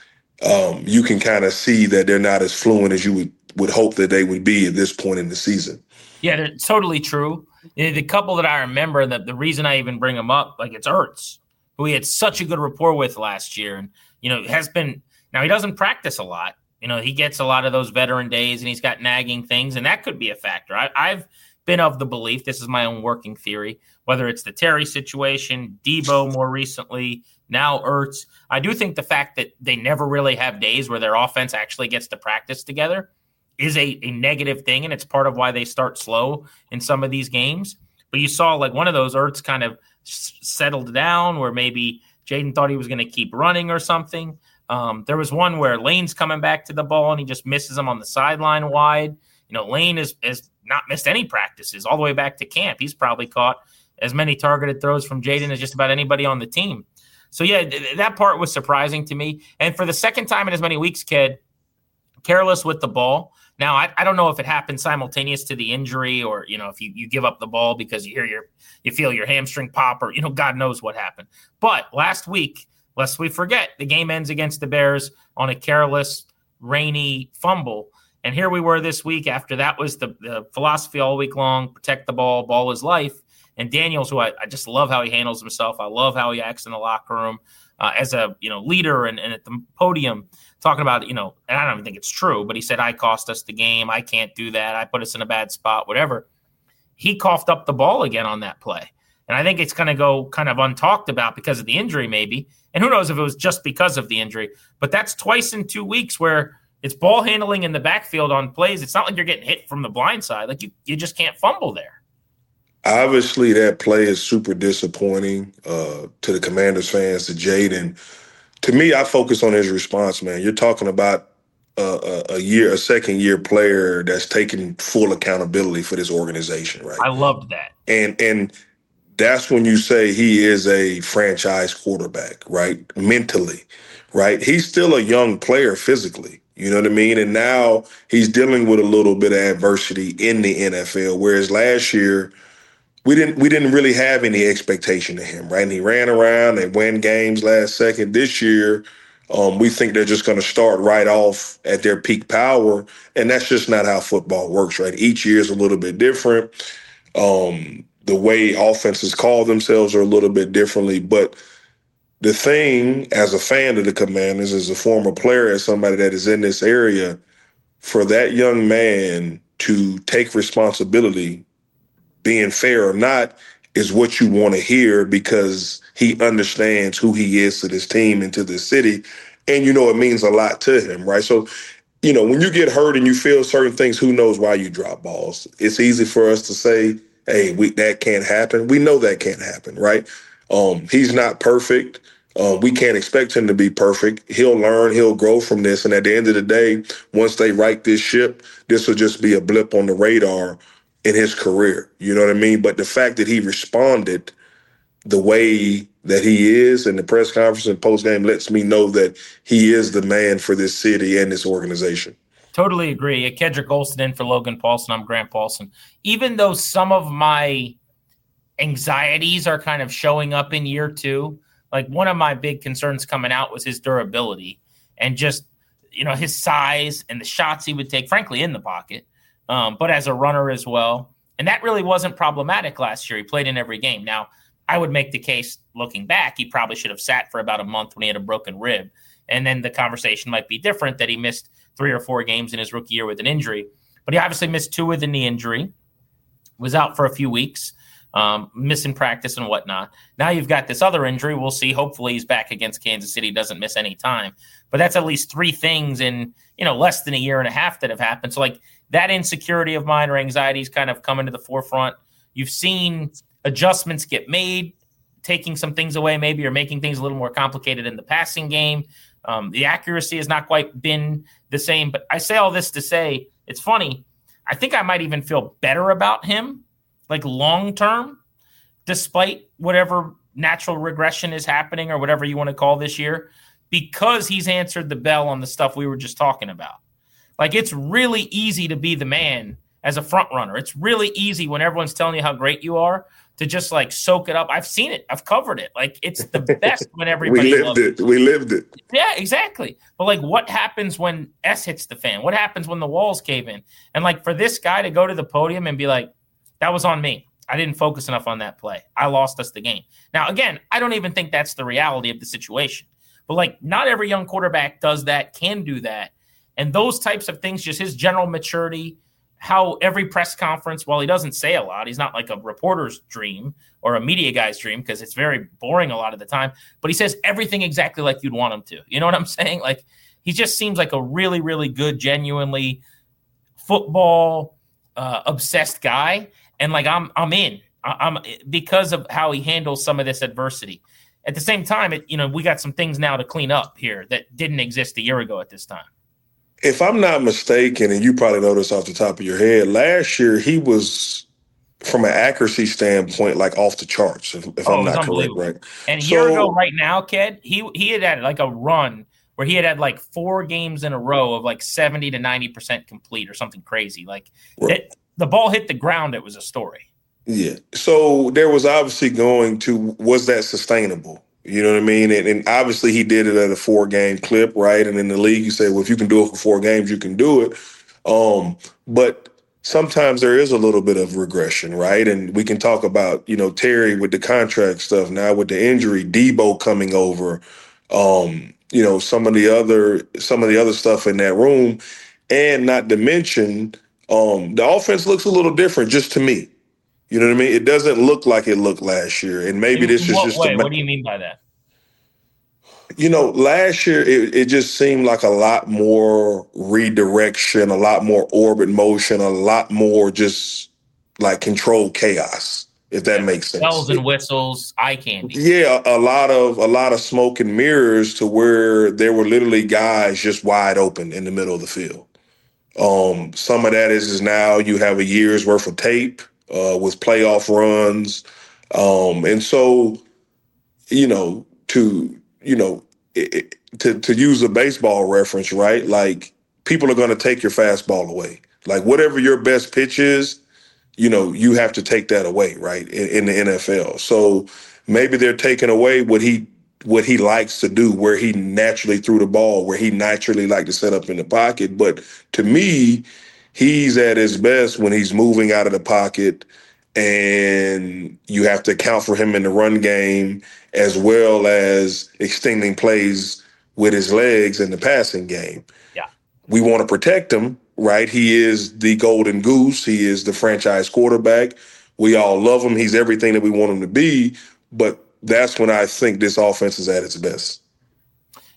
you can kind of see that they're not as fluent as you would hope that they would be at this point in the season. Yeah, they're totally true. The couple that I remember, that the reason I even bring them up, like it's Ertz, who he had such a good rapport with last year. And, has been – now he doesn't practice a lot. He gets a lot of those veteran days and he's got nagging things, and that could be a factor. I've been of the belief, this is my own working theory, whether it's the Terry situation, Debo more recently, now Ertz. I do think the fact that they never really have days where their offense actually gets to practice together is a negative thing, and it's part of why they start slow in some of these games. But you saw like one of those, Ertz kind of settled down where maybe Jaden thought he was going to keep running or something. There was one where Lane's coming back to the ball and he just misses him on the sideline wide. Lane has not missed any practices all the way back to camp. He's probably caught as many targeted throws from Jaden as just about anybody on the team. So, yeah, that part was surprising to me. And for the second time in as many weeks, Ked, careless with the ball. Now, I don't know if it happened simultaneous to the injury or, if you give up the ball because you feel your hamstring pop or, God knows what happened. But last week, lest we forget, the game ends against the Bears on a careless, rainy fumble. And here we were this week after that was the philosophy all week long, protect the ball is life. And Daniels, who I just love how he handles himself. I love how he acts in the locker room as a leader and at the podium talking about, and I don't even think it's true, but he said, I cost us the game. I can't do that. I put us in a bad spot, whatever. He coughed up the ball again on that play. And I think it's going to go kind of untalked about because of the injury maybe. And who knows if it was just because of the injury. But that's twice in 2 weeks where it's ball handling in the backfield on plays. It's not like you're getting hit from the blind side. Like you just can't fumble there. Obviously, that play is super disappointing to the Commanders fans, to Jaden. To me, I focus on his response, man. You're talking about a second-year player that's taking full accountability for this organization, right? I loved that. And that's when you say he is a franchise quarterback, right? Mentally, right? He's still a young player physically, you know what I mean? And now he's dealing with a little bit of adversity in the NFL, whereas last year we didn't really have any expectation of him, right? And he ran around and won games last second. This year, we think they're just going to start right off at their peak power, and that's just not how football works, right? Each year is a little bit different. The way offenses call themselves are a little bit differently. But the thing, as a fan of the Commanders, as a former player, as somebody that is in this area, for that young man to take responsibility, being fair or not, is what you want to hear, because he understands who he is to this team and to this city. and it means a lot to him, right? So, when you get hurt and you feel certain things, who knows why you drop balls? It's easy for us to say, hey, that can't happen. We know that can't happen, right? He's not perfect. We can't expect him to be perfect. He'll learn, he'll grow from this. And at the end of the day, once they right this ship, this will just be a blip on the radar in his career. You know what I mean? But the fact that he responded the way that he is in the press conference and postgame lets me know that he is the man for this city and this organization. Totally agree. Kedrick Olson in for Logan Paulson. I'm Grant Paulson. Even though some of my anxieties are kind of showing up in year two, like one of my big concerns coming out was his durability and just, his size and the shots he would take, frankly, in the pocket, but as a runner as well. And that really wasn't problematic last year. He played in every game. Now, I would make the case, looking back, he probably should have sat for about a month when he had a broken rib. And then the conversation might be different that he missed 3 or 4 games in his rookie year with an injury. But he obviously missed 2 with a knee injury, was out for a few weeks, missing practice and whatnot. Now you've got this other injury. We'll see. Hopefully he's back against Kansas City, doesn't miss any time. But that's at least 3 things in, less than a year and a half that have happened. So like that insecurity of mine or anxiety is kind of coming to the forefront. You've seen adjustments get made, taking some things away maybe or making things a little more complicated in the passing game. The accuracy has not quite been the same. But I say all this to say, it's funny. I think I might even feel better about him, like long-term, despite whatever natural regression is happening or whatever you want to call this year, because he's answered the bell on the stuff we were just talking about. Like, it's really easy to be the man as a front runner. It's really easy when everyone's telling you how great you are to just like soak it up. I've seen it. I've covered it. Like, it's the best when everybody loves it. We lived it. Yeah, exactly. But like, what happens when S hits the fan? What happens when the walls cave in? And like, for this guy to go to the podium and be like, that was on me. I didn't focus enough on that play. I lost us the game. Now, again, I don't even think that's the reality of the situation. But like, not every young quarterback does that, can do that. And those types of things, just his general maturity, how every press conference, while he doesn't say a lot, he's not like a reporter's dream or a media guy's dream because it's very boring a lot of the time, but he says everything exactly like you'd want him to. You know what I'm saying? Like, he just seems like a really, really good, genuinely football obsessed guy. And like, I'm in. I'm because of how he handles some of this adversity. At the same time, we got some things now to clean up here that didn't exist a year ago at this time. If I'm not mistaken, and you probably know this off the top of your head, last year he was, from an accuracy standpoint, like off the charts, if I'm not correct, right? And a year ago right now, Ked, he had like a run where he had like 4 games in a row of like 70 to 90% complete or something crazy. Like, right. The ball hit the ground, it was a story. Yeah. So there was obviously was that sustainable? You know what I mean? And obviously he did it at a 4-game clip, right? And in the league, you say, well, if you can do it for 4 games, you can do it. But sometimes there is a little bit of regression, right? And we can talk about, Terry with the contract stuff, now with the injury, Debo coming over, some of the other stuff in that room, and not to mention the offense looks a little different just to me. You know what I mean? It doesn't look like it looked last year. And maybe this is just what do you mean by that? Last year it just seemed like a lot more redirection, a lot more orbit motion, a lot more just like controlled chaos, if that makes sense. Bells and whistles, eye candy. Yeah, a lot of smoke and mirrors to where there were literally guys just wide open in the middle of the field. Some of that is now you have a year's worth of tape with playoff runs. And so, to use a baseball reference, right? Like, people are going to take your fastball away. Like, whatever your best pitch is, you have to take that away, right? In the NFL. So maybe they're taking away what he likes to do, where he naturally threw the ball, where he naturally liked to set up in the pocket. But to me, he's at his best when he's moving out of the pocket, and you have to account for him in the run game as well as extending plays with his legs in the passing game. Yeah. We want to protect him, right? He is the golden goose. He is the franchise quarterback. We all love him. He's everything that we want him to be. But that's when I think this offense is at its best.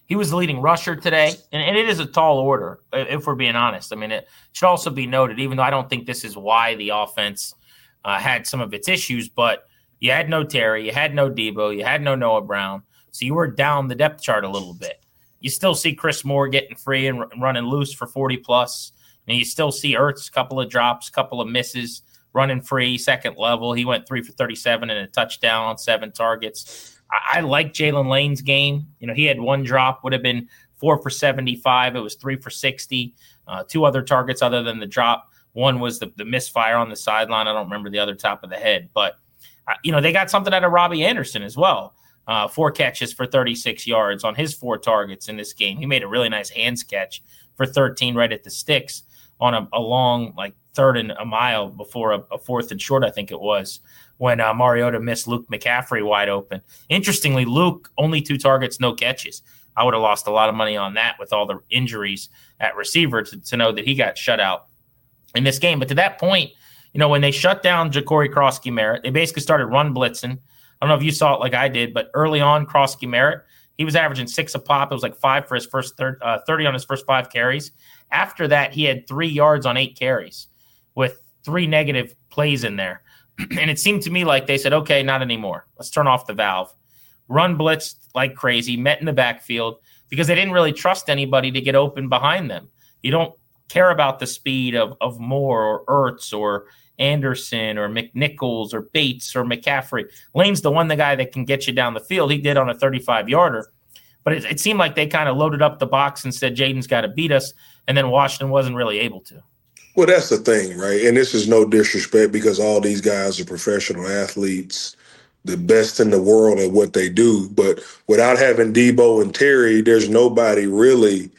He was the leading rusher today, and it is a tall order, if we're being honest. I mean, it should also be noted, even though I don't think this is why the offense had some of its issues, but you had no Terry, you had no Debo, you had no Noah Brown, so you were down the depth chart a little bit. You still see Chris Moore getting free and running loose for 40+, and you still see Ertz, a couple of drops, a couple of misses, running free, second level. He went 3 for 37 and a touchdown on 7 targets. I like Jalen Lane's game. He had 1 drop, would have been 4 for 75. It was 3 for 60. 2 other targets other than the drop. One was the misfire on the sideline. I don't remember the other top of the head. But, they got something out of Robbie Anderson as well. 4 catches for 36 yards on his 4 targets in this game. He made a really nice hands catch for 13 right at the sticks on a long, 3rd and a mile before a 4th and short, I think it was, when Mariota missed Luke McCaffrey wide open. Interestingly, Luke, only 2 targets, no catches. I would have lost a lot of money on that with all the injuries at receiver to know that he got shut out in this game. But to that point, when they shut down Ja'Cory Krosky-Merritt, they basically started run blitzing. I don't know if you saw it like I did, but early on, Krosky-Merritt, he was averaging 6 a pop. It was 5 for his first 30 on his first 5 carries. After that, he had 3 yards on 8 carries with 3 negative plays in there. And it seemed to me like they said, okay, not anymore. Let's turn off the valve. Run blitzed like crazy, met in the backfield, because they didn't really trust anybody to get open behind them. You don't care about the speed of Moore or Ertz or Anderson or McNichols or Bates or McCaffrey. Lane's the guy that can get you down the field. He did on a 35-yarder. But it seemed like they kind of loaded up the box and said, Jaden's got to beat us, and then Washington wasn't really able to. Well, that's the thing, right? And this is no disrespect because all these guys are professional athletes, the best in the world at what they do. But without having Debo and Terry, there's nobody really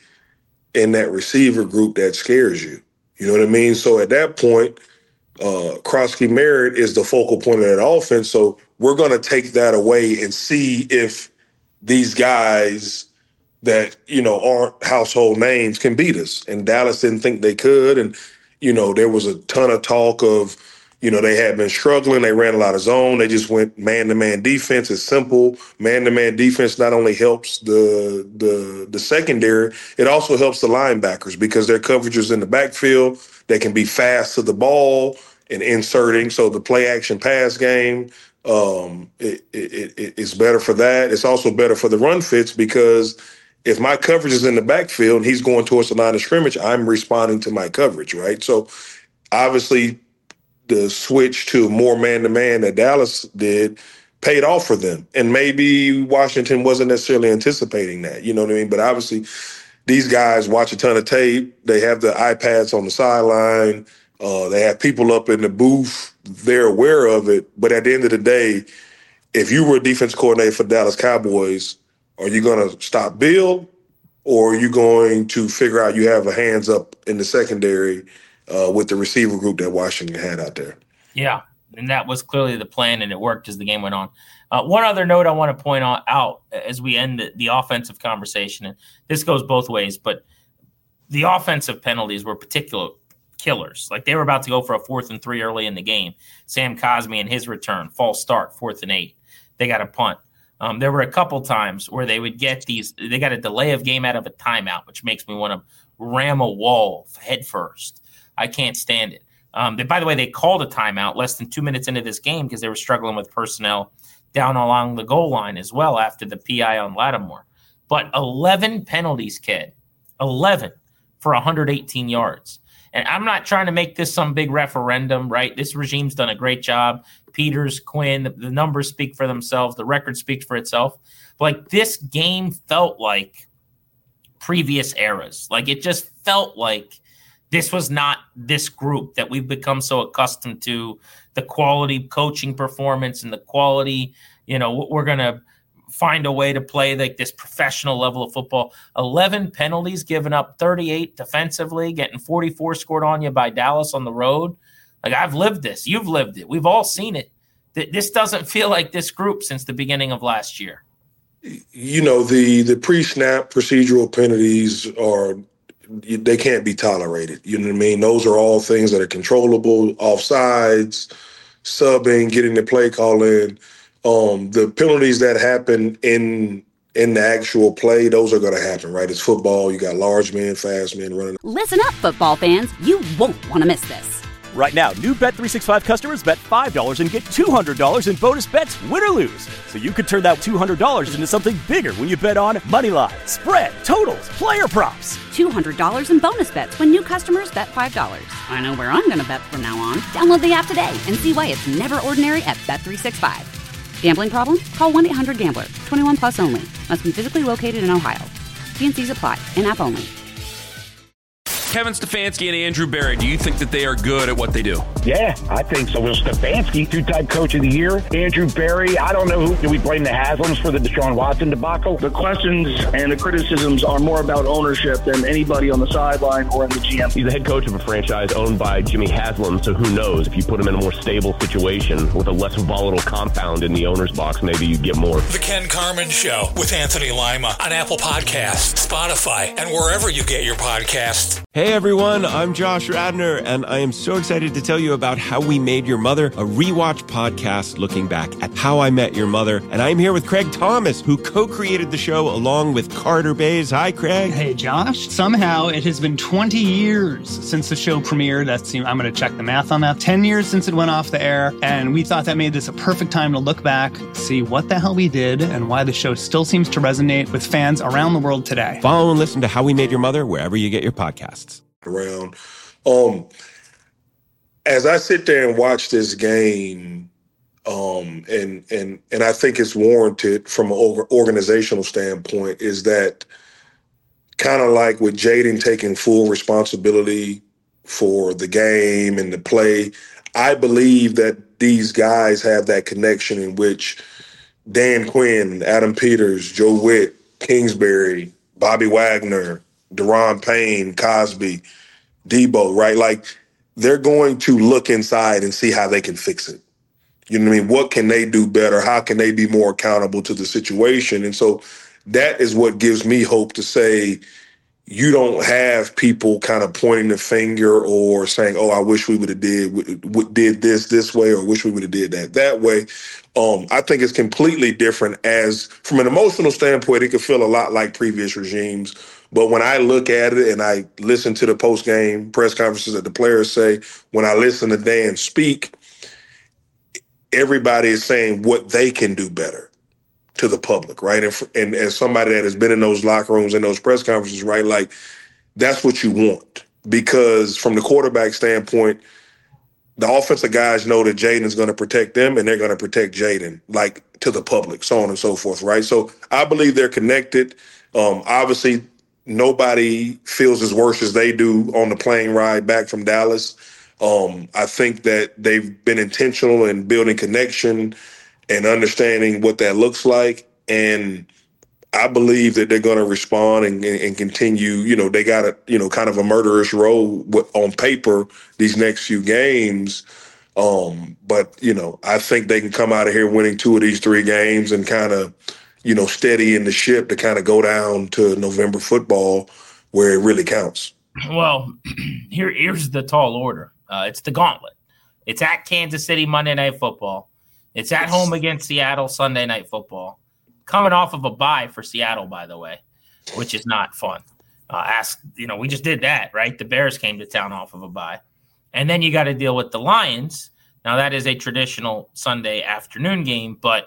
in that receiver group that scares you. You know what I mean? So at that point, Krosky-Merritt is the focal point of that offense. So we're going to take that away and see if these guys that, aren't household names can beat us. And Dallas didn't think they could. And, there was a ton of talk of, they had been struggling. They ran a lot of zone. They just went man-to-man defense. It's simple. Man-to-man defense not only helps the secondary, it also helps the linebackers because their coverage is in the backfield. They can be fast to the ball and inserting. So the play-action pass game, it's better for that. It's also better for the run fits because if my coverage is in the backfield and he's going towards the line of scrimmage, I'm responding to my coverage, right? So obviously the switch to more man-to-man that Dallas did paid off for them. And maybe Washington wasn't necessarily anticipating that, you know what I mean? But obviously these guys watch a ton of tape. They have the iPads on the sideline. They have people up in the booth. They're aware of it. But at the end of the day, if you were a defense coordinator for the Dallas Cowboys, are you going to stop Bill or are you going to figure out you have a hands up in the secondary with the receiver group that Washington had out there? Yeah, and that was clearly the plan, and it worked as the game went on. One other note I want to point out as we end the offensive conversation, and this goes both ways, but the offensive penalties were particular killers. Like they were about to go for a 4th and 3 early in the game. Sam Cosmi and his return, false start, 4th and 8. They got a punt. There were a couple times where they would get they got a delay of game out of a timeout, which makes me want to ram a wall head first. I can't stand it. By the way, they called a timeout less than 2 minutes into this game because they were struggling with personnel down along the goal line as well after the PI on Lattimore. But 11 penalties, kid. 11 for 118 yards. And I'm not trying to make this some big referendum, right? This regime's done a great job. Peters, Quinn, the numbers speak for themselves. The record speaks for itself. But this game felt like previous eras. It just felt like this was not this group that we've become so accustomed to, the quality coaching performance and the quality, we're going to find a way to play this professional level of football. 11 penalties given up, 38 defensively, getting 44 scored on you by Dallas on the road. I've lived this. You've lived it. We've all seen it. This doesn't feel like this group since the beginning of last year. The pre-snap procedural penalties they can't be tolerated. You know what I mean? Those are all things that are controllable, offsides, subbing, getting the play call in. The penalties that happen in in the actual play, those are going to happen, right? It's football. You got large men, fast men running. Listen up, football fans. You won't want to miss this. Right now, new Bet365 customers bet $5 and get $200 in bonus bets, win or lose. So you could turn that $200 into something bigger when you bet on Moneyline, spread, totals, player props. $200 in bonus bets when new customers bet $5. I know where I'm going to bet from now on. Download the app today and see why it's never ordinary at Bet365. Gambling problem? Call 1-800-GAMBLER. 21 plus only. Must be physically located in Ohio. T&Cs apply. In-app only. Kevin Stefanski and Andrew Berry, do you think that they are good at what they do? Yeah, I think so. Will Stefanski, two-time coach of the year. Andrew Berry, I don't know who. Do we blame the Haslams for the Deshaun Watson debacle? The questions and the criticisms are more about ownership than anybody on the sideline or in the GM. He's the head coach of a franchise owned by Jimmy Haslam, so who knows? If you put him in a more stable situation with a less volatile compound in the owner's box, maybe you get more. The Ken Carman Show with Anthony Lima on Apple Podcasts, Spotify, and wherever you get your podcasts. Hey everyone, I'm Josh Radner, and I am so excited to tell you about How We Made Your Mother, a rewatch podcast looking back at How I Met Your Mother. And I'm here with Craig Thomas, who co-created the show along with Carter Bays. Hi, Craig. Hey, Josh. Somehow it has been 20 years since the show premiered. I'm going to check the math on that. 10 years since it went off the air, and we thought that made this a perfect time to look back, see what the hell we did, and why the show still seems to resonate with fans around the world today. Follow and listen to How We Made Your Mother wherever you get your podcasts. Around. As I sit there and watch this game, and I think it's warranted from an organizational standpoint, is that kind of like with Jaden taking full responsibility for the game and the play, I believe that these guys have that connection in which Dan Quinn, Adam Peters, Joe Witt, Kingsbury, Bobby Wagner, Deron Payne, Cosby, Debo, right? Like, they're going to look inside and see how they can fix it. You know what I mean? What can they do better? How can they be more accountable to the situation? And so that is what gives me hope to say you don't have people kind of pointing the finger or saying, oh, I wish we would have did this way, or wish we would have did that way. I think it's completely different. As from an emotional standpoint, it could feel a lot like previous regimes. But when I look at it and I listen to the post-game press conferences that the players say, when I listen to Dan speak, everybody is saying what they can do better to the public, right? And as somebody that has been in those locker rooms and those press conferences, right, like, that's what you want. Because from the quarterback standpoint, the offensive guys know that Jaden's going to protect them and they're going to protect Jaden, like, to the public, so on and so forth, right? So I believe they're connected. Obviously, nobody feels as worse as they do on the plane ride back from Dallas. I think that they've been intentional in building connection and understanding what that looks like. And I believe that they're going to respond and continue. You know, they got a, kind of a murderous road on paper these next few games. But, I think they can come out of here winning 2 of these 3 games and kind of, steady in the ship to kind of go down to November football where it really counts. Well, here's the tall order. It's the gauntlet. It's at Kansas City Monday Night Football. It's at home against Seattle Sunday Night Football. Coming off of a bye for Seattle, by the way, which is not fun. We just did that, right? The Bears came to town off of a bye. And then you got to deal with the Lions. Now, that is a traditional Sunday afternoon game, but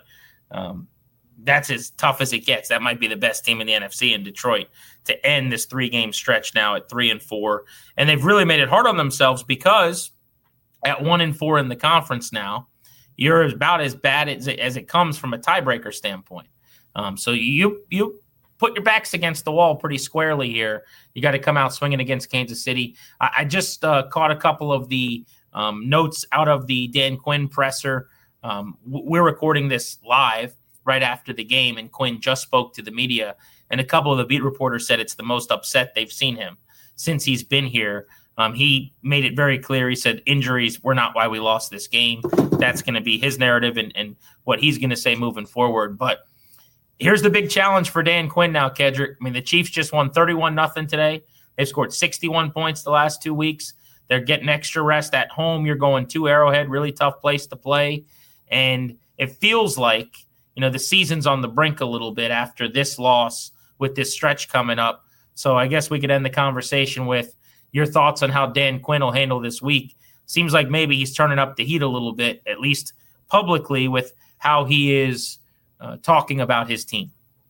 that's as tough as it gets. That might be the best team in the NFC in Detroit to end this 3-game stretch now at 3-4. And they've really made it hard on themselves because at 1-4 in the conference now, you're about as bad as it comes from a tiebreaker standpoint. So you put your backs against the wall pretty squarely here. You got to come out swinging against Kansas City. I just caught a couple of the notes out of the Dan Quinn presser. We're recording this live right after the game, and Quinn just spoke to the media, and a couple of the beat reporters said it's the most upset they've seen him since he's been here. He made it very clear. He said injuries were not why we lost this game. That's going to be his narrative and what he's going to say moving forward. But here's the big challenge for Dan Quinn now, Kedrick. I mean, the Chiefs just won 31-0 today. They've scored 61 points the last 2 weeks. They're getting extra rest at home. You're going to Arrowhead, really tough place to play. And it feels like the season's on the brink a little bit after this loss with this stretch coming up. So I guess we could end the conversation with your thoughts on how Dan Quinn will handle this week. Seems like maybe he's turning up the heat a little bit, at least publicly, with how he is talking about his team.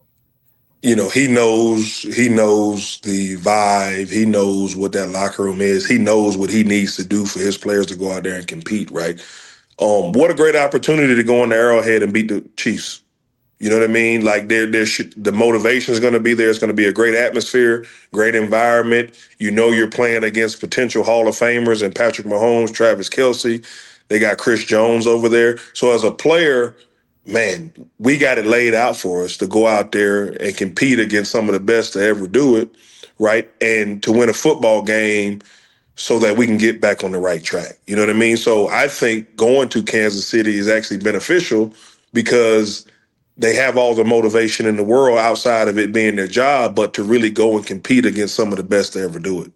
He knows the vibe. He knows what that locker room is. He knows what he needs to do for his players to go out there and compete, right? What a great opportunity to go on the Arrowhead and beat the Chiefs. You know what I mean? Like the motivation is going to be there. It's going to be a great atmosphere, great environment. You're playing against potential Hall of Famers and Patrick Mahomes, Travis Kelce. They got Chris Jones over there. So as a player, man, we got it laid out for us to go out there and compete against some of the best to ever do it, right? And to win a football game so that we can get back on the right track. You know what I mean? So I think going to Kansas City is actually beneficial because they have all the motivation in the world outside of it being their job, but to really go and compete against some of the best to ever do it.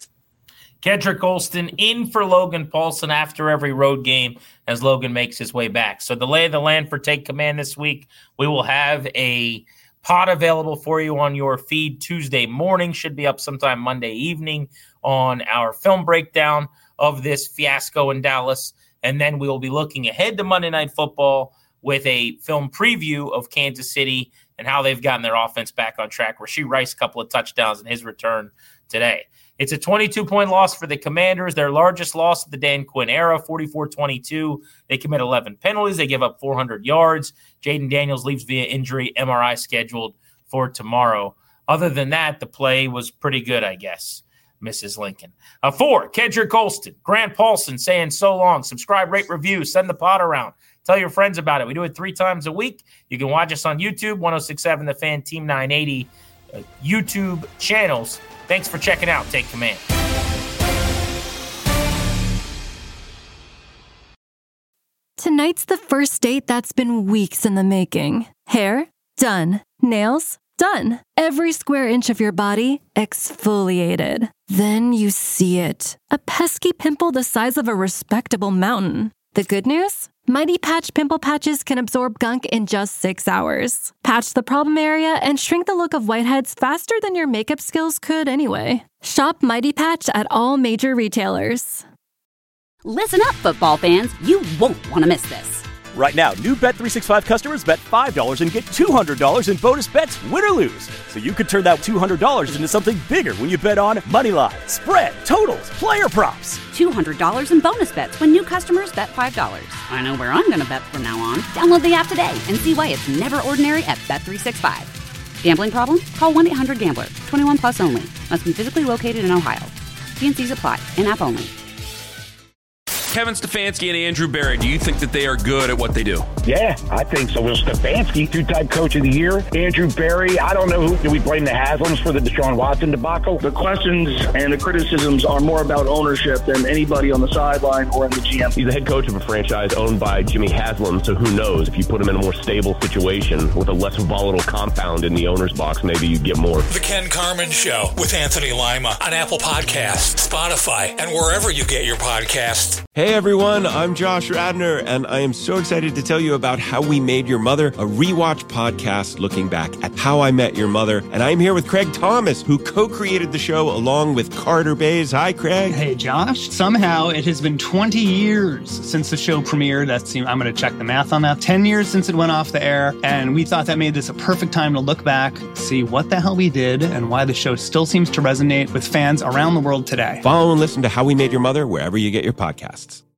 Kedrick Golston in for Logan Paulson after every road game as Logan makes his way back. So the lay of the land for Take Command this week, we will have a pod available for you on your feed Tuesday morning. Should be up sometime Monday evening on our film breakdown of this fiasco in Dallas. And then we will be looking ahead to Monday Night Football with a film preview of Kansas City and how they've gotten their offense back on track. Rashee Rice, a couple of touchdowns in his return today. It's a 22-point loss for the Commanders, their largest loss of the Dan Quinn era, 44-22. They commit 11 penalties. They give up 400 yards. Jaden Daniels leaves via injury, MRI scheduled for tomorrow. Other than that, the play was pretty good, I guess, Mrs. Lincoln. For Kedrick Golston, Grant Paulson saying so long. Subscribe, rate, review, send the pod around. Tell your friends about it. We do it 3 times a week. You can watch us on YouTube, 1067 The Fan, Team 980 YouTube channels. Thanks for checking out Take Command. Tonight's the first date that's been weeks in the making. Hair? Done. Nails? Done. Every square inch of your body exfoliated. Then you see it. A pesky pimple the size of a respectable mountain. The good news? Mighty Patch Pimple Patches can absorb gunk in just 6 hours. Patch the problem area and shrink the look of whiteheads faster than your makeup skills could anyway. Shop Mighty Patch at all major retailers. Listen up, football fans. You won't want to miss this. Right now, new Bet365 customers bet $5 and get $200 in bonus bets, win or lose. So you could turn that $200 into something bigger when you bet on Moneyline, spread, totals, player props. $200 in bonus bets when new customers bet $5. I know where I'm going to bet from now on. Download the app today and see why it's never ordinary at Bet365. Gambling problem? Call 1-800-GAMBLER. 21 plus only. Must be physically located in Ohio. T&Cs apply. In-app only. Kevin Stefanski and Andrew Berry, do you think that they are good at what they do? Yeah, I think so. Will Stefanski, 2-time coach of the year. Andrew Berry, I don't know who. Do we blame the Haslams for the Deshaun Watson debacle? The questions and the criticisms are more about ownership than anybody on the sideline or in the GM. He's the head coach of a franchise owned by Jimmy Haslam, so who knows? If you put him in a more stable situation with a less volatile compound in the owner's box, maybe you get more. The Ken Carman Show with Anthony Lima on Apple Podcasts, Spotify, and wherever you get your podcasts. Hey everyone, I'm Josh Radnor, and I am so excited to tell you about How We Made Your Mother, a rewatch podcast looking back at How I Met Your Mother. And I'm here with Craig Thomas, who co-created the show along with Carter Bays. Hi, Craig. Hey, Josh. Somehow it has been 20 years since the show premiered. I'm going to check the math on that. 10 years since it went off the air, and we thought that made this a perfect time to look back, see what the hell we did, and why the show still seems to resonate with fans around the world today. Follow and listen to How We Made Your Mother wherever you get your podcasts.